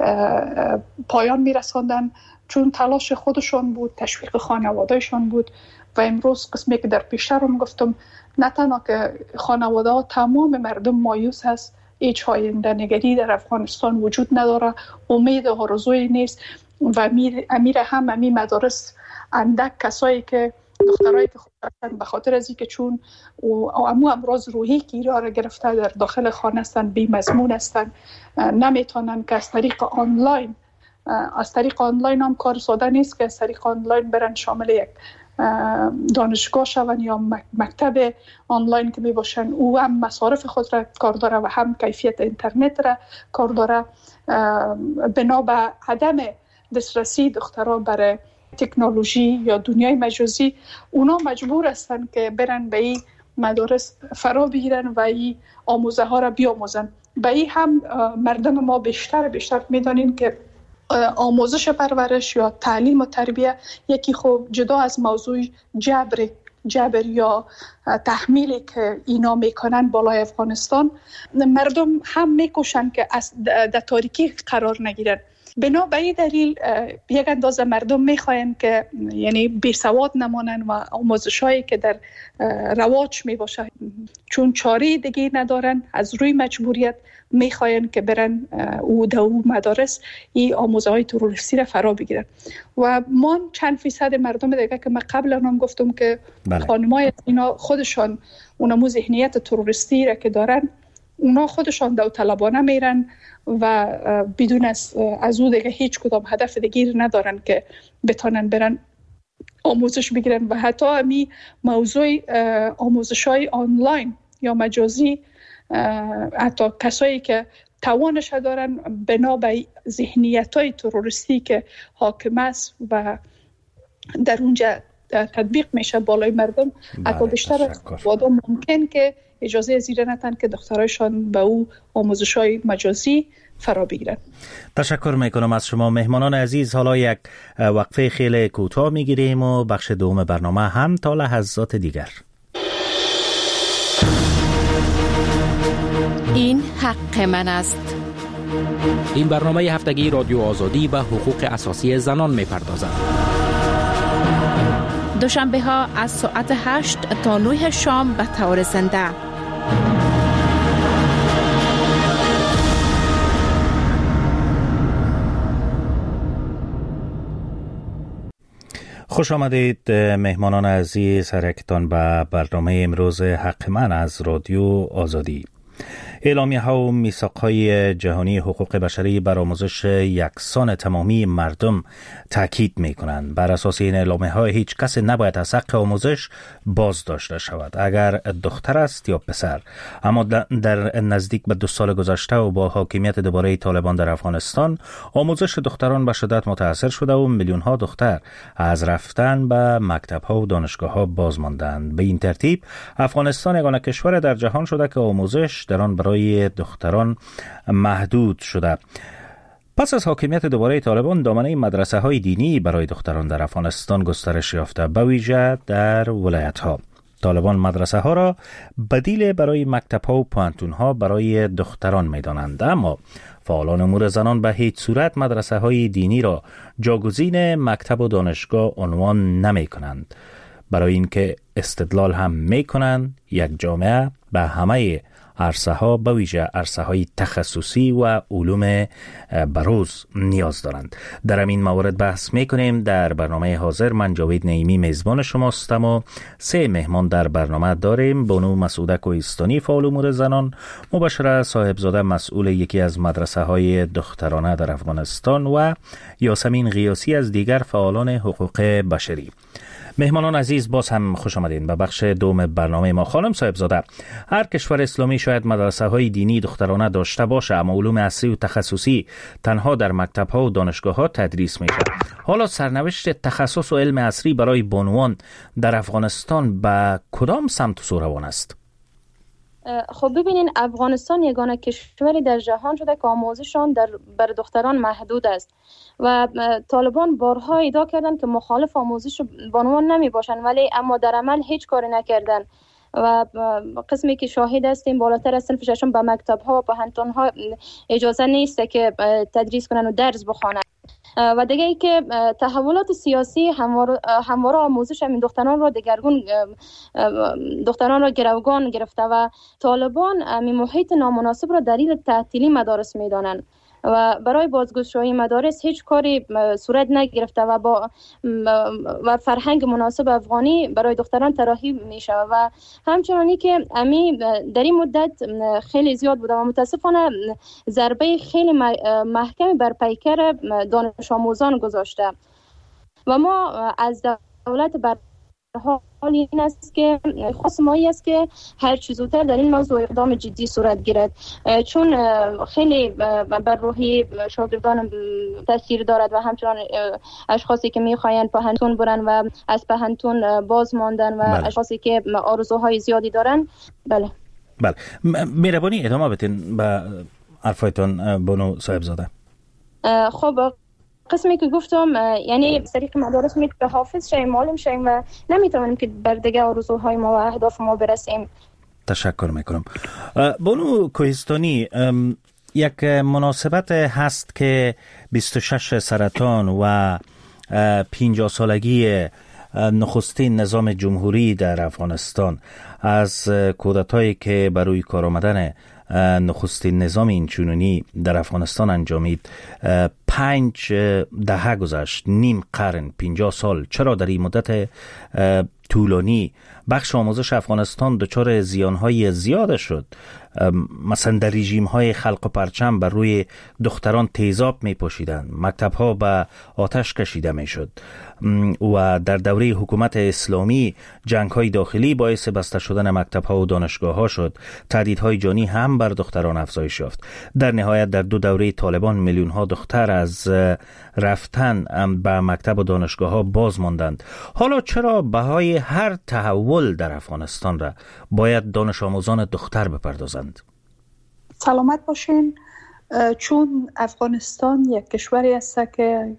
پایان میرساندن، چون تلاش خودشان بود، تشویق خانوادهشان بود. و امروز قسمی که در پیشتر هم گفتم، نه تنها که خانواده ها، تمام مردم مایوس هست، هیچ آینده نگری در افغانستان وجود نداره، امید و آرزویی نیست و امیر هم امی مدارس اندک کسایی که دخترایی که خود هستن به خاطر از اینکه چون امو امراض روحی که ایرا را گرفته در داخل خانه هستن، بی مضمون هستن، نمیتونن که از طریق آنلاین هم کار ساده نیست که از طریق آنلاین برن شامل یک دانشگاه شون یا مکتب آنلاین که می باشن. او هم مصارف خود را کار داره و هم کیفیت اینترنت را کار داره. بنا به عدم دسترسی دخترها برای تکنولوژی یا دنیای مجازی، اونا مجبور هستن که برن به این مدارس فرا بگیرن و این آموزه ها را بیاموزن. به این هم مردم ما بیشتر میدانیم که آموزش پرورش یا تعلیم و تربیه یکی خوب جدا از موضوع جبر یا تحمیلی که اینا میکنن بالای افغانستان، مردم هم میکوشن که در تاریکی قرار نگیرن. بنا به این دلیل یک اندازه مردم میخواین که یعنی بیسواد نمانن و آموزشایی که در رواج میباشه چون چاره دیگه ندارن، از روی مجبوریت میخواین که برن او مدارس این آموزه‌های تروریستی را فرا بگیرن. و ما چند فیصد مردم دیگه که من قبلا هم گفتم که خانمای اینا خودشان اونمو ذهنیت تروریستی را که دارن، اونا خودشان داوطلبانه میرن و بدون از او دیگه هیچ کدام هدف دیگه ندارن که بتونن برن آموزش بگیرن. و حتی امی موضوع آموزش‌های آنلاین یا مجازی، حتی کسایی که توانش دارن بنا به ذهنیت‌های تروریستی که حاکم است و در اونجا تطبیق میشه بالای مردم، حتی بیشتر از وادم ممکن که اجازه از این ندن که دخترایشان به او آموزش‌های مجازی فرا بگیرن. تشکر میکنم از شما مهمانان عزیز. حالا یک وقفه خیلی کوتاه میگیریم و بخش دوم برنامه هم تا لحظات دیگر. این حق من است. این برنامه هفتگی رادیو آزادی به حقوق اساسی زنان میپردازد. دوشنبه ها از ساعت 8 تا 9 شام به طور زنده. خوش آمدید مهمانان عزیز هرکتان به برنامه امروز حق من از رادیو آزادی. اعلامیه ها و میثاق های جهانی حقوق بشری بر آموزش یکسان تمامی مردم تاکید می کنند. بر اساس این اعلامیه ها هیچ کس نباید از حق آموزش باز داشته شود، اگر دختر است یا پسر. اما در نزدیک به 2 سال گذشته و با حاکمیت دوباره طالبان در افغانستان، آموزش دختران به شدت متاثر شده و میلیون ها دختر از رفتن به مکتب ها و دانشگاه ها باز ماندند. به این ترتیب افغانستان یگانه کشور در جهان شده که آموزش در آن برای دختران محدود شده. پس از حاکمیت دوباره طالبان، دامنه مدرسه های دینی برای دختران در افغانستان گسترش یافته، به ویژه در ولایت ها. طالبان مدرسه ها را بدیل برای مکتب ها و پوهنتون ها برای دختران می دانند، اما فعالان امور زنان به هیچ صورت مدرسه های دینی را جاگزین مکتب و دانشگاه عنوان نمی کنند. برای اینکه استدلال هم می کنند یک جامعه به همه عرصه ها، به ویژه عرصه های تخصصی و علوم بروز نیاز دارند. در همین موارد بحث میکنیم. در برنامه حاضر من جاوید نعیمی میزبان شماستم و 3 مهمان در برنامه داریم. بانو مسعوده کوهستانی فعال امور زنان، مبشره صاحبزاده مسئول یکی از مدرسه های دخترانه در افغانستان و یاسمین غیاسی از دیگر فعالان حقوق بشری. مهمانان عزیز، باز هم خوش آمدین به بخش دوم برنامه ما. خانم صاحبزاده، هر کشور اسلامی شاید مدرسه های دینی دخترانه داشته باشه، اما علوم عصری و تخصصی تنها در مکتب ها و دانشگاه ها تدریس میشه. حالا سرنوشت تخصص و علم عصری برای بانوان در افغانستان به کدام سمت و سو روان است؟ خب ببینین، افغانستان یگانه کشوری در جهان شده که آموزششان بر دختران محدود است و طالبان بارها ادعا کردند که مخالف آموزش بانوان نمی باشند، ولی اما در عمل هیچ کاری نکردن و قسمی که شاهد هستیم بالاتر از صنف ششم به مکتب ها و پوهنتون ها اجازه نیست که تدریس کنن و درس بخوانند. و دیگه ای که تحولات سیاسی همواره آموزش همین دختران را دگرگون، دختران را گروگان گرفته و طالبان همین محیط نامناسب را دلیل تعطیلی مدارس میدانند و برای بازگشایی مدارس هیچ کاری صورت نگرفته و فرهنگ مناسب افغانی برای دختران طراحی میشه و همچنانی که امی در این مدت خیلی زیاد بوده و متاسفانه ضربه خیلی محکمی بر پیکر دانش آموزان گذاشته و ما از دولت بر حال این است که خواست مایی است که هر چیز زودتر در این موضوع اقدام جدی صورت گیرد، چون خیلی بر روحی شاگردان تاثیر دارد و همچنان اشخاصی که میخواین پوهنتون برن و از پوهنتون باز ماندن و اشخاصی که آرزوهای زیادی دارن. بله مهربانی ادامه بدین به حرفایتان بانو صاحبزاده. خب قسمی که گفتم، یعنی طریق مدارس میتونیم به حافظ شیم، معلم شیم و نمیتونیم که بر دیگه آرزوهای ما و اهداف ما برسیم. تشکر میکنم. بانو کوهستانی، یک مناسبت هست که 26 سرطان و 50 سالگی نخستین نظام جمهوری در افغانستان از کودتایی که برای کار آمدن نخستین نظام اینچنینی در افغانستان انجامید 5 دهه گذشت، نیم قرن، 50 سال. چرا در این مدت طولانی بخش آموزش افغانستان دچار زیانهای زیاد شد مثلا در رژیم های خلق و پرچم بر روی دختران تیزاب می پوشیدند، مکتب ها به آتش کشیده می شد و در دوره حکومت اسلامی جنگ های داخلی باعث بسته شدن مکتب ها و دانشگاه ها شد. تهدیدهای جانی هم بر دختران افزایش یافت. در نهایت در 2 دوره طالبان میلیون ها دختر از رفتن به مکتب و دانشگاه ها باز ماندند. حالا چرا بهای هر تحول در افغانستان را باید دانش آموزان دختر بپردازند؟ سلامت باشین. چون افغانستان یک کشوری است که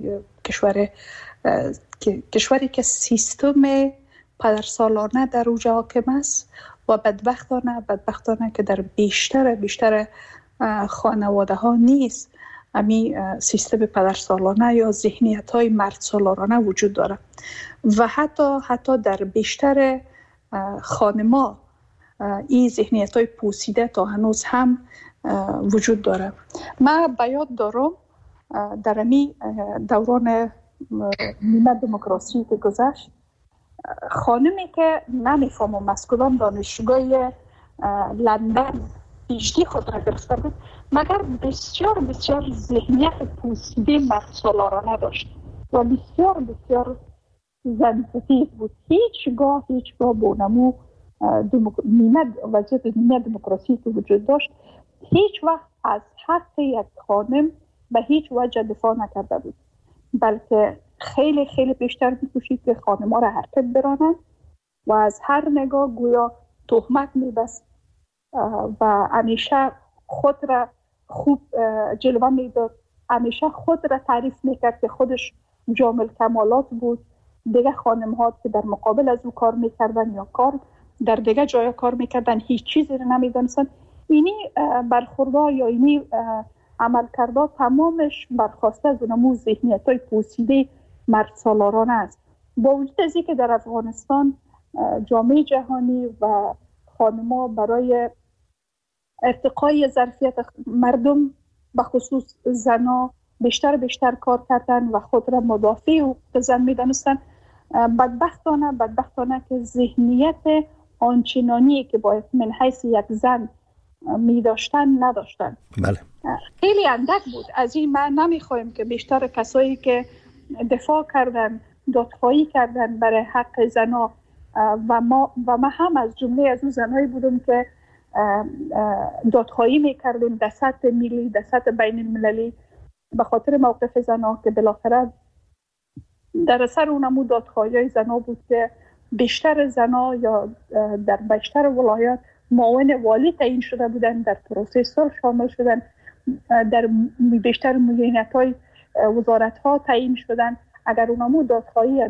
کشوری که سیستم پدرسالانه در او حاکم است و بدبختانه که در بیشتر خانواده ها نیست، امی سیستم پدرسالانه یا ذهنیت های مردسالارانه وجود داره و حتی در بیشتر خانما این ذهنیت های پوسیده تا هنوز هم وجود داره. من به یاد دارم در امی دوران نیمه دموکراسی که گذشت، خانمی که نمیفهمم از کدام دانشگاه لندن پیشتی خود را گرفته بود، مگر بسیار ذهنیت پوسیده مردسالارانه داشت و بسیار زنستیز بود. هیچگاه بونمو وضعیت نیمه دموکراسی که وجود داشت هیچ وقت از حق یک خانم به هیچ وجه دفاع نکرده بود، بلکه خیلی بیشتر می‌کوشید که خانم‌ها را حرکت برانند و از هر نگاه گویا تهمت می‌بست و همیشه خود را خوب جلوه می‌داد، همیشه خود را تعریف می‌کرد که خودش جامع کمالات بود. دیگه خانم‌ها که در مقابل از او کار می‌کردن یا در دیگه جای کار می‌کردن هیچ چیزی را نمی‌دانستن. اینی برخوردها یا اینی عمل کرده تمامش برخواسته از اونمو ذهنیت‌های پوسیده مردسالارانه است. با وجود از اینکه در افغانستان جامعه جهانی و خانم‌ها برای ارتقای ظرفیت مردم به خصوص زنها بیشتر کار کردن و خود را مدافع حقوق زن می‌دانستند، بدبختانه که ذهنیت آنچنانی که باید من حیث یک زن نداشتن. بله. خیلی اندک بود. از این من نمیخوایم که بیشتر کسایی که دفاع کردن، دادخواهی کردن برای حق زنها و ما هم از جمله از اون زنهایی بودم که دادخواهی میکردیم در سطح ملی، در سطح بین المللی به خاطر موقف زنها که بالاخره در اثر اونمو دادخواهی زنها بود که بیشتر زنها یا در بیشتر ولایات معاون والی تعیین شده بودن، در پروسه صلح شامل شدن، در بیشتر معاونت‌های وزارت‌ها تعیین شدن. اگر اونمو دادخواهی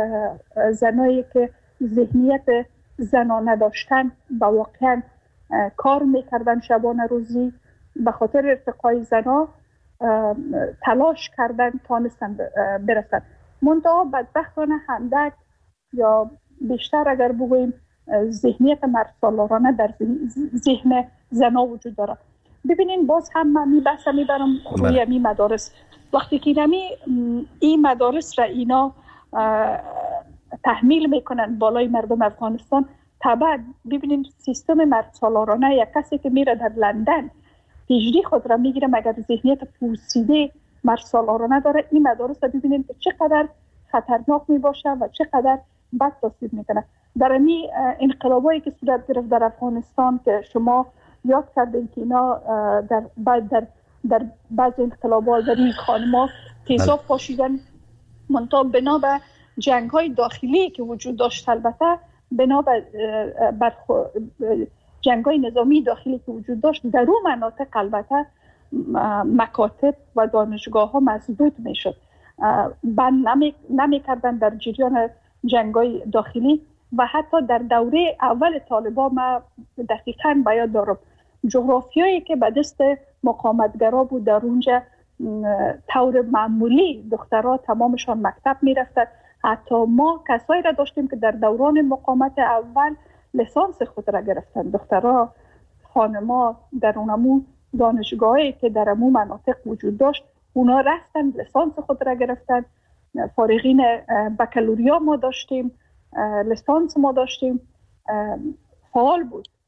زنایی که ذهنیت زنانه داشتن با واقعا کار میکردن شبانه روزی به خاطر ارتقای زنها تلاش کردن تانستن برسن، منتها بدبختانه هندک یا بیشتر اگر بگوییم ذهنیت مردسالارانه در ذهن زنها وجود داره. ببینین باز هم من میبرم روی این مدارس. وقتی که این مدارس را اینا تحمیل میکنن بالای مردم افغانستان، طبعا ببینین سیستم مردسالارانه یک کسی که میره در لندن پیشدی خود را میگیره مگر ذهنیت پوسیده مردسالارانه داره. این مدارس را ببینین که چقدر خطرناک میباشه و چقدر بد تاثیر میکنه. در این انقلابایی که صورت گرفت در افغانستان که شما یاد کردین که اینا در بعض انقلابات در این خانم‌ها تیزاب پاشیدن، منتها بنا به جنگ‌های داخلی که وجود داشت، البته بنا به جنگ‌های نظامی داخلی که وجود داشت، در اون مناطق البته مکاتب و دانشگاه‌ها مسدود می‌شد، بند نمی‌کردن در جریان جنگ‌های داخلی. و حتی در دوره اول طالبان ما دقیقاً باید دارم جغرافیایی که به دست مقاومتگرا بود، در اونجا طور معمولی دخترها تمامشان مکتب میرفتن. حتی ما کسایی را داشتیم که در دوران مقاومت اول لیسانس خود را گرفتن. دخترها، خانم‌ها در اونمو دانشگاهی که در امو مناطق وجود داشت اونا رفتن لیسانس خود را گرفتن. فارغین بکالوریا ما داشتیم، لیسانس ما داشتیم، فعال بود.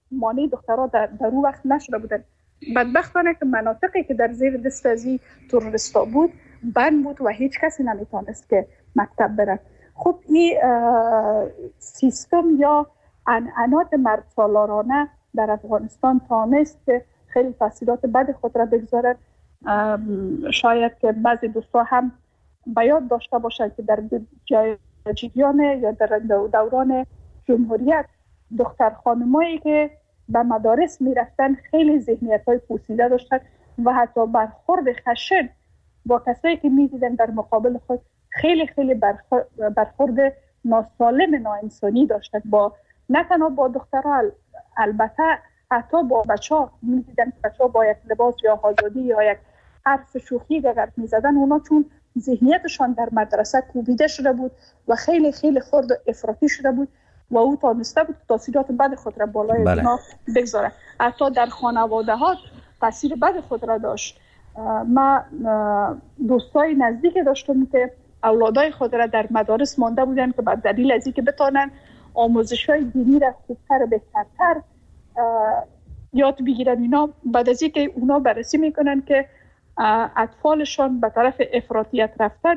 مانع دخترها در اون وقت نشده بودن. بدبختانه که مناطقی که در زیر دست ازی تروریستا بود بند بود و هیچ کسی نمیتونست که مکتب بره. خب این سیستم یا عنعنات مرد سالارانه در افغانستان تانست که خیلی تاثیرات بد خود را بگذارد. شاید که بعضی دوستا هم بیاد داشته باشند که در جریان یا در دوران جمهوریت دختر خانمایی که به مدارس می رفتن خیلی ذهنیت های پوسیده داشتن و حتی برخورد خشن با کسایی که می دیدن در مقابل خود خیلی خیلی برخورد ناسالم ناانسانی داشتن، با نه تنها با دخترها، البته حتی با بچه ها می دیدن که بچه ها با یک لباس یا آزادی یا یک حرف شوخی اگر می زدن، اونا چون ذهنیتشان در مدرسه کوبیده شده بود و خیلی خیلی خرد و افراطی شده بود و او تانسته بود تاثیرات بد خود را بالای اونا بگذاره. حتی در خانواده ها تاثیر بد خود را داشت. ما دوستای نزدیک داشتم که اولادای خود را در مدارس مانده بودن که بعد دلیل از اینکه بتانن آموزش‌های دینی را خوبتر و بهترتر یاد بگیرن، اینا بعد از اینکه اونا بررسی میکنن که اطفالشان به طرف افراطیت رفتن،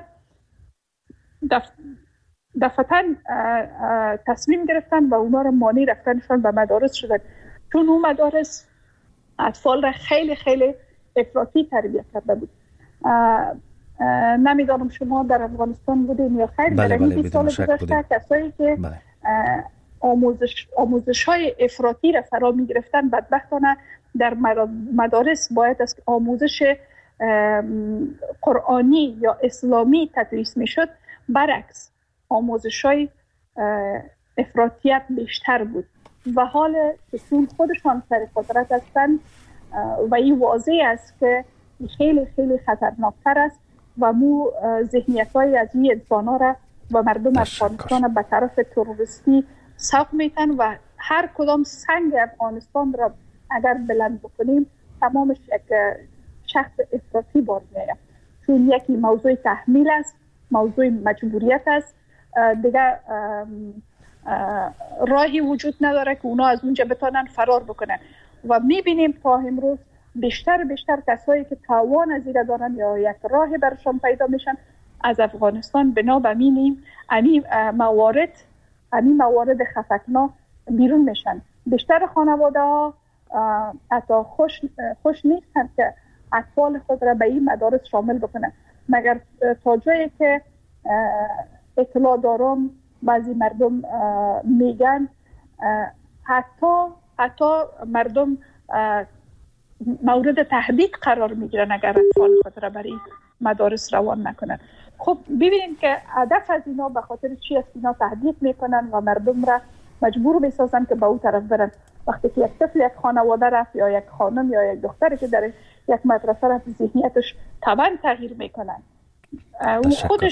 دفعتاً تصمیم گرفتن و اونا را مانع رفتنشان به مدارس شدن، چون اون مدارس اطفال را خیلی خیلی افراطی تربیت کرده بود. نمیدانم شما در افغانستان بودین یا خیر، در این سال گذشته کسایی که آموزش های افراطی را فرا می گرفتن بدبختانه در مدارس باید از آموزش قرآنی یا اسلامی تدریس می شد، برعکس آموزش های افراطیت بیشتر بود و حال چون خودشان سر قدرت هستند و این واضح است که خیلی خیلی خطرناکتر است و مو ذهنیت های از این انسان ها را و مردم افغانستان به طرف تروریستی سوق میتن و هر کدام سنگ افغانستان را اگر بلند بکنیم تمامش یک شخص افراطی بار میآید، چون یکی موضوع تحمیل است، موضوع مجبوریت است، دیگه راهی وجود نداره که اونا از اونجا بتونن فرار بکنن و میبینیم تا امروز بیشتر کسایی که توان از این دارن یا یک راه برشان پیدا میشن از افغانستان بنا به این موارد خطرناک بیرون میشن. بیشتر خانواده ها حتی خوش نیستن که اطفال خود را به این مدارس شامل بکنن، مگر تا جایی که اطلاع دارم بعضی مردم میگن حتی مردم مورد تهدید قرار میگیرن اگر اطفال خود را برای مدارس روان نکنن. خب ببینید که هدف از اینا به خاطر چی است؟ اینا تهدید میکنن و مردم را مجبور میسازن که به اون طرف برن. وقتی که یک طفل یک خانواده رفت یا یک خانم یا یک دختری که در یک مدرسه رفت، ذهنیتش طبعا تغییر میکنن. اون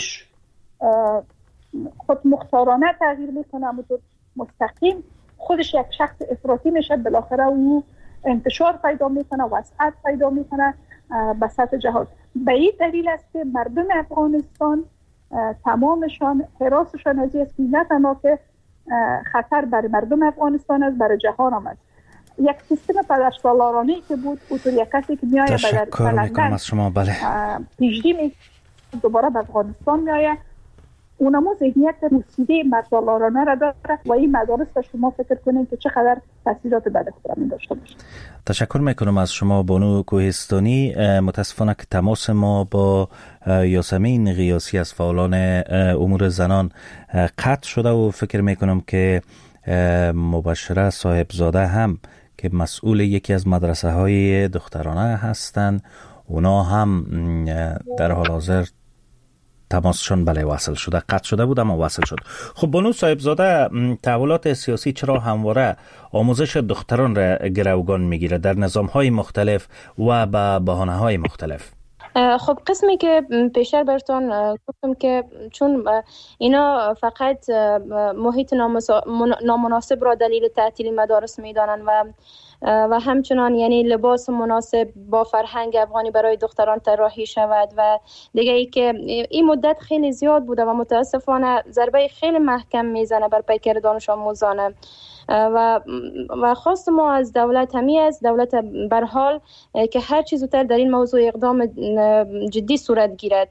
خود مختارانه تغییر میکنه، همونطور مستقیم خودش یک شخص افراطی میشه، بالاخره او انتشار پیدا میکنه، وسعت پیدا میکنه به سطح جهان. به این دلیل است که مردم افغانستان تمامشان حراسشان از این است که نه تنها که خطر برای مردم افغانستان است، برای جهان هم است. یک سیستم پدرسالارانه‌ای که بود، اونطور یک کسی که میآید تشکر میکنم از شما. بله پیشگی دوباره به افغانستان میآید، اونمو ذهنیت موسیقی مرسالارانه را داره و این مدارس را شما فکر کنید که چقدر تاثیرات بد خود را داشته باشه. تشکر میکنم از شما بانو کوهستانی. متاسفانه که تماس ما با یاسمین غیاسی از فعالان امور زنان قطع شده و فکر میکنم که مبشره صاحبزاده هم که مسئول یکی از مدرسه های دخترانه هستند، اونا هم در حال حاضر تماسشون وصل شده، قطع شده بود اما وصل شد. خب بانو صاحبزاده، تحولات سیاسی چرا همواره آموزش دختران را گروگان میگیره در نظام‌های مختلف و به بهانه‌های مختلف؟ خب قسمی که پیشتر براتون گفتم که چون اینا فقط محیط نامناسب را دلیل تعطیل مدارس میدانن و و همچنان یعنی لباس مناسب با فرهنگ افغانی برای دختران طراحی شود. و دیگه ای که این مدت خیلی زیاد بوده و متاسفانه ضربه خیلی محکم میزنه بر پیکر دانش آموزانه و خواست ما از دولت از دولت برحال که هر چیز زودتر در این موضوع اقدام جدی صورت گیرد.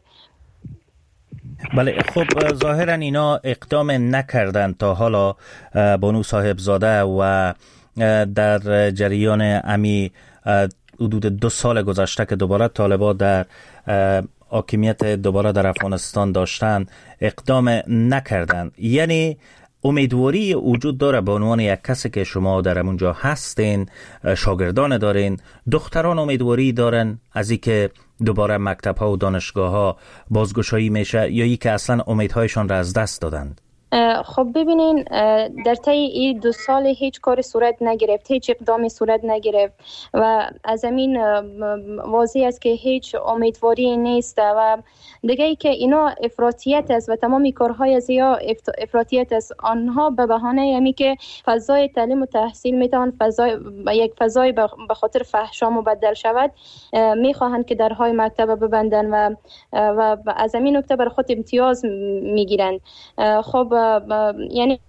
بله، خب ظاهرا اینا اقدام نکردن تا حالا بانو صاحبزاده و در جریان امی حدود 2 سال گذشته که دوباره طالبان در حاکمیت دوباره در افغانستان داشتن اقدام نکردن. یعنی امیدواری وجود داره به عنوان یک کسی که شما در اونجا هستین، شاگردان دارین، دختران امیدواری دارن از اینکه دوباره مکتب ها و دانشگاه ها بازگشایی میشه یا ای که اصلا امیدهایشان را از دست دادند؟ خب ببینین، در طی این 2 سال هیچ کاری صورت نگرفت، هیچ اقدامی صورت نگرفت و از همین واضح است که هیچ امیدواری نیست و دیگه ای که اینا افراطیت است و تمامی کارهای از یا افراطیت است. آنها به بهانه همی که فضای تعلیم و تحصیل میتوان یک فضای به خاطر فحشا مبدل شود، میخواهند که درهای مکتب ببندن و از همین نکته بر خود امتیاز میگیرند. خب یعنی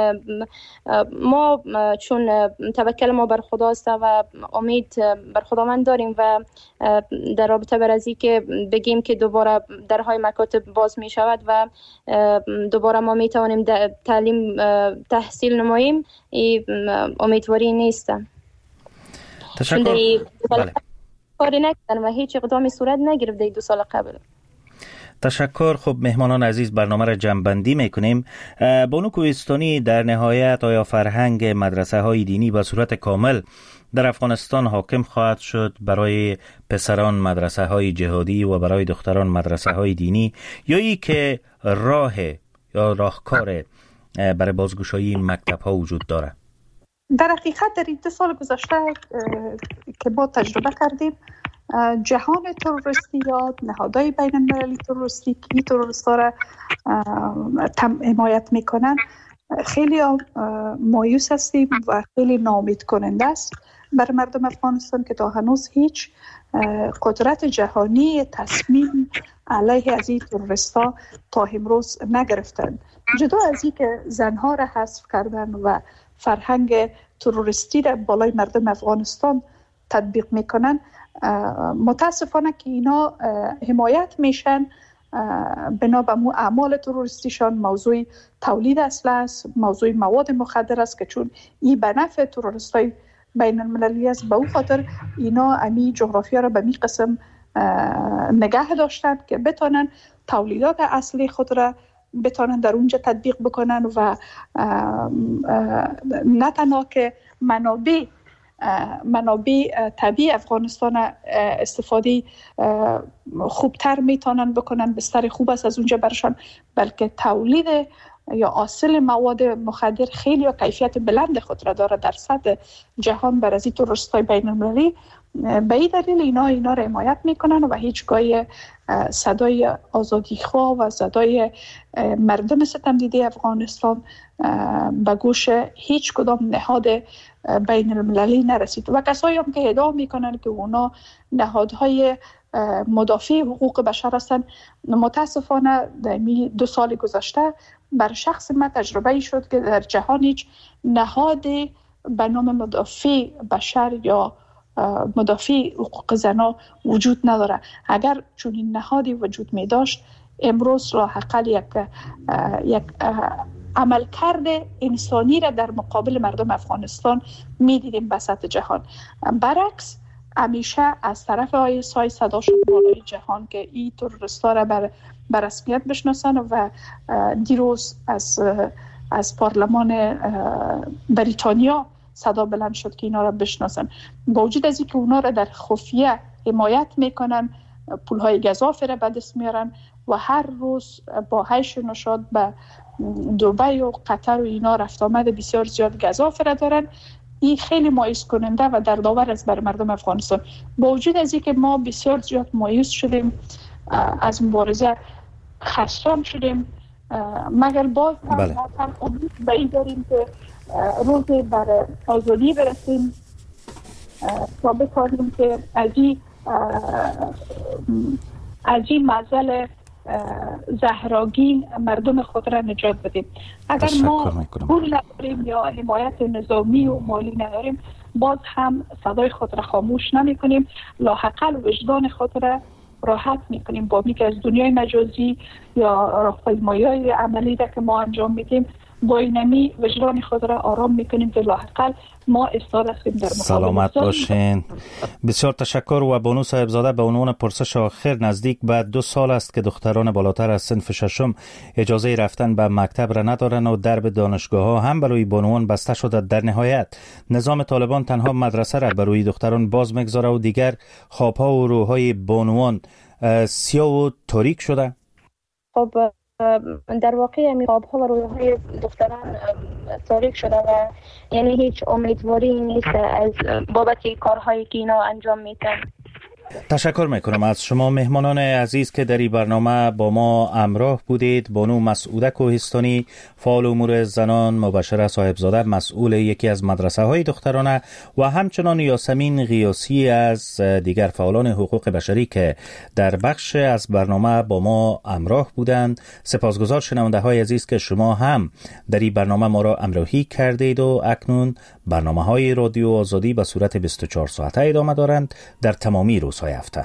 ما چون توکل ما بر خداست و امید بر خداوند داریم و در رابطه بر از که بگیم که دوباره درهای مکاتب باز می شود و دوباره ما می توانیم تعلیم تحصیل نماییم، امیدواری نیست. تشکر. کاری نکردن و هیچ اقدامی صورت نگرفت در 2 سال قبل. تشکر. خب مهمانان عزیز، برنامه را جمع‌بندی میکنیم. بانو کوهستانی، در نهایت آیا فرهنگ مدرسه های دینی به صورت کامل در افغانستان حاکم خواهد شد برای پسران مدرسه های جهادی و برای دختران مدرسه های دینی، یا ای که راه یا راهکار برای بازگشایی مکتب ها وجود داره؟ در حقیقت در این 2 سال گذشته که ما تجربه کردیم، جهان تروریستی یا نهادهای بین المللی تروریستی که این تروریست را حمایت میکنن خیلی مایوس هستیم و خیلی ناامید کننده است بر مردم افغانستان که تا هنوز هیچ قدرت جهانی تصمیم علیه از این تروریست ها تا امروز نگرفتند. جدا از این که زنها را حذف کردن و فرهنگ تروریستی را بالای مردم افغانستان تطبیق میکنن، متاسفانه که اینا حمایت میشن بنا به اعمال تروریستیشان. موضوع تولید اسلحه است، موضوع مواد مخدر است که چون این به نفع تروریستای بین المللی است، به اون خاطر اینا امی جغرافیا را به می قسم نگه داشتن که بتونن تولیدات اصلی خود را بتونن در اونجا تطبیق بکنن و نه تنها که منابع طبیعی افغانستان استفاده خوبتر میتونن بکنن، بستر خوب است از اونجا برشان، بلکه تولید یا حاصل مواد مخدر خیلی یا کیفیت بلند خود را داره در سطح جهان بر از این تروریست‌های بین المللی. به این دلیل اینا را حمایت میکنن و هیچگاه صدای آزادیخواه و صدای مردم ستمدیده افغانستان به گوش هیچ کدام نهاد بین المللی نرسید و کسایی هم که ادعا میکنن که اونا نهادهای مدافع حقوق بشر هستند، متاسفانه در 2 سال گذشته بر شخص من تجربه شد که در جهان هیچ نهاد به نام مدافع بشر یا مدافع حقوق زنان وجود نداره. اگر چون این نهادی وجود می داشت، امروز راه حقل یک عملکرد انسانی را در مقابل مردم افغانستان می دیدیم به سطح جهان. برعکس همیشه از طرف آیسای صدا شد بالای جهان که این تروریست‌ها را به رسمیت بشناسن و دیروز از پارلمان بریتانیا صدا بلند شد که اینا را بشناسن. با وجود از اینکه اونا را در خفیه حمایت میکنن، پولهای گزافه را به دست میارن و هر روز با هیچ نشاط به دبی و قطر و اینا رفت آمد بسیار زیاد گزافه را دارن. این خیلی مایوس کننده و دردآور است بر مردم افغانستان. با وجود از اینکه ما بسیار زیاد مایوس شدیم، از مبارزه خستان شدیم، مگر باز هم امید به این داریم که روزی بر آزادی برسیم ثابت کردیم که از این معضل زهراگین مردم خود را نجات بدیم. اگر ما پول نداریم یا حمایت نظامی و مالی نداریم، باز هم صدای خود را خاموش نمی کنیم، لاحقل وجدان خود را راحت می کنیم با اینکه از دنیای مجازی یا راهپیمایی عملی را که ما انجام میدیم، با اینمی وجدان خود را آرام میکنیم که لاحقل ما استاد هستیم در مقابل. سلامت باشین. بسیار تشکر. و بانو صاحبزاده، به عنوان پرسش آخر، نزدیک به 2 سال است که دختران بالاتر از صنف 6 اجازه رفتن به مکتب را ندارن و درب دانشگاه ها هم برای بانوان بسته شده. در نهایت نظام طالبان تنها مدرسه را برای دختران باز میگذاره و دیگر خوابها و روحای بانوان سیاه و تاریک شده. خب در واقع همین خواب‌ها و رویاهای دختران تاریک شده و یعنی هیچ امیدواری نیست از بابت کارهایی که اینا انجام میدن. تشکر میکنم از شما مهمانان عزیز که در این برنامه با ما همراه بودید. بانو مسعوده کوهستانی، فعال امور زنان، مبشره صاحبزاده، مسئول یکی از مدرسه های دخترانه، و همچنان یاسمین غیاسی از دیگر فعالان حقوق بشری که در بخش از برنامه با ما همراه بودند. سپاسگزار شنونده های عزیز که شما هم در این برنامه ما را همراهی کردید و اکنون برنامه های رادیو آزادی به صورت 24 ساعته ادامه دارند در تمامی روزهای هفته.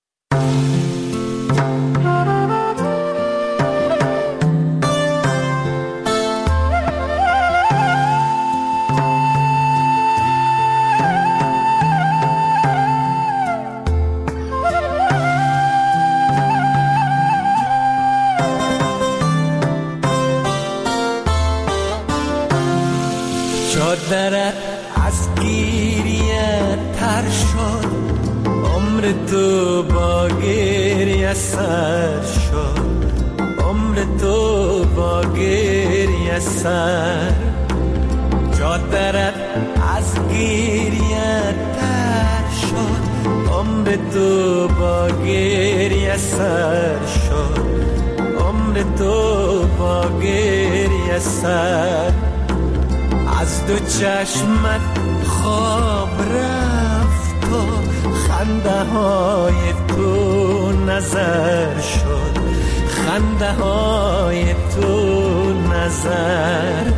چادرت از گیریه تر شد، عمر تو با گریه سر شد، عمر تو با گریه سر. چادرت از گیریه تر شد، عمر تو با گریه سر شد، عمر تو با گریه سر. از دو چشمت خواب رفت و خنده های تو نظر شد، خنده های تو نظر.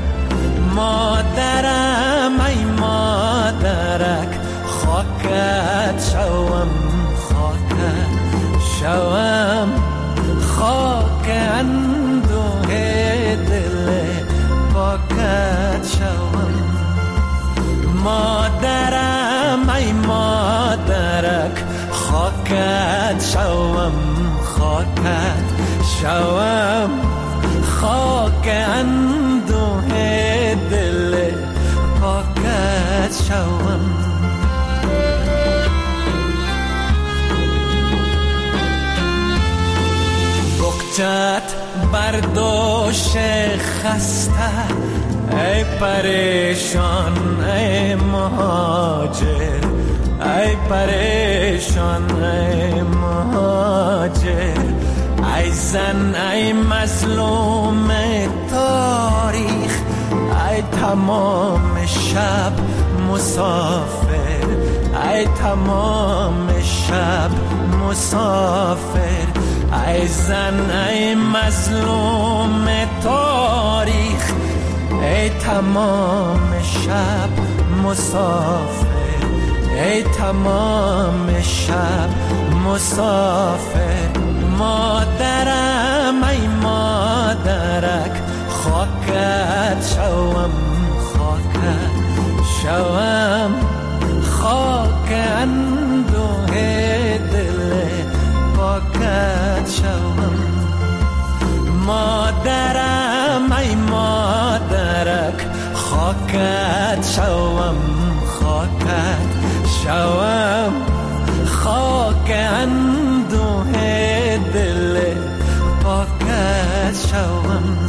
مادرم ای مادرک، خاکت شوم، خاکت شوم، خاک اندوه دل پاکت شوم. مادرم ای مادرک، خاکت شوم، خاکت شوم، خاک اندوه دل پاکت شوم. بکچت برداشت خسته، ای پریشان ای مهاجر، ای پریشان ای مهاجر. ای زن ای مظلوم تاریخ، ای تمام شب مسافر، ای تمام شب مسافر. ای زن ای مظلوم تاریخ، ای تمام شب مسافر، ای تمام شب مسافر. مادرم ای مادرک، خاکت شوم، خاکت شوم، خاک اندوه دل پاکت شوم. مادرم ای مادرک، خاکت شوم، خاکت شوم، خاک اندوه دل پاکت شوم.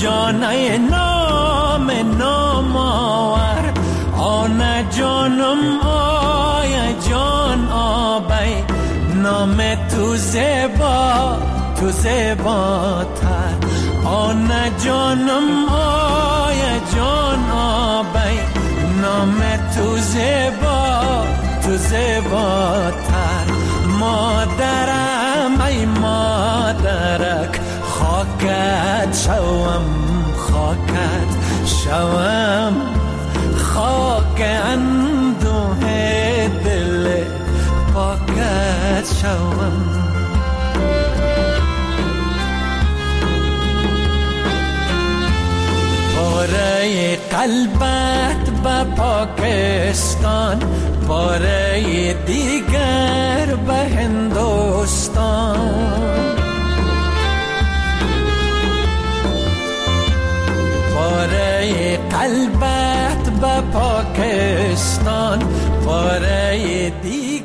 جان ای نام نامآور آن جانم آی جان آبی نام تو زیبا تو زیباتر آن جانم آی جان آبی نام تو زیبا تو زیباتر مادرم ای مادرک خاکت شوم خاکت شوم خاک اندوه دل پاکت شوم باره قلبت به پاکستان باره دیگر به هندوستان باره قلبت به پاکستان باره دیگر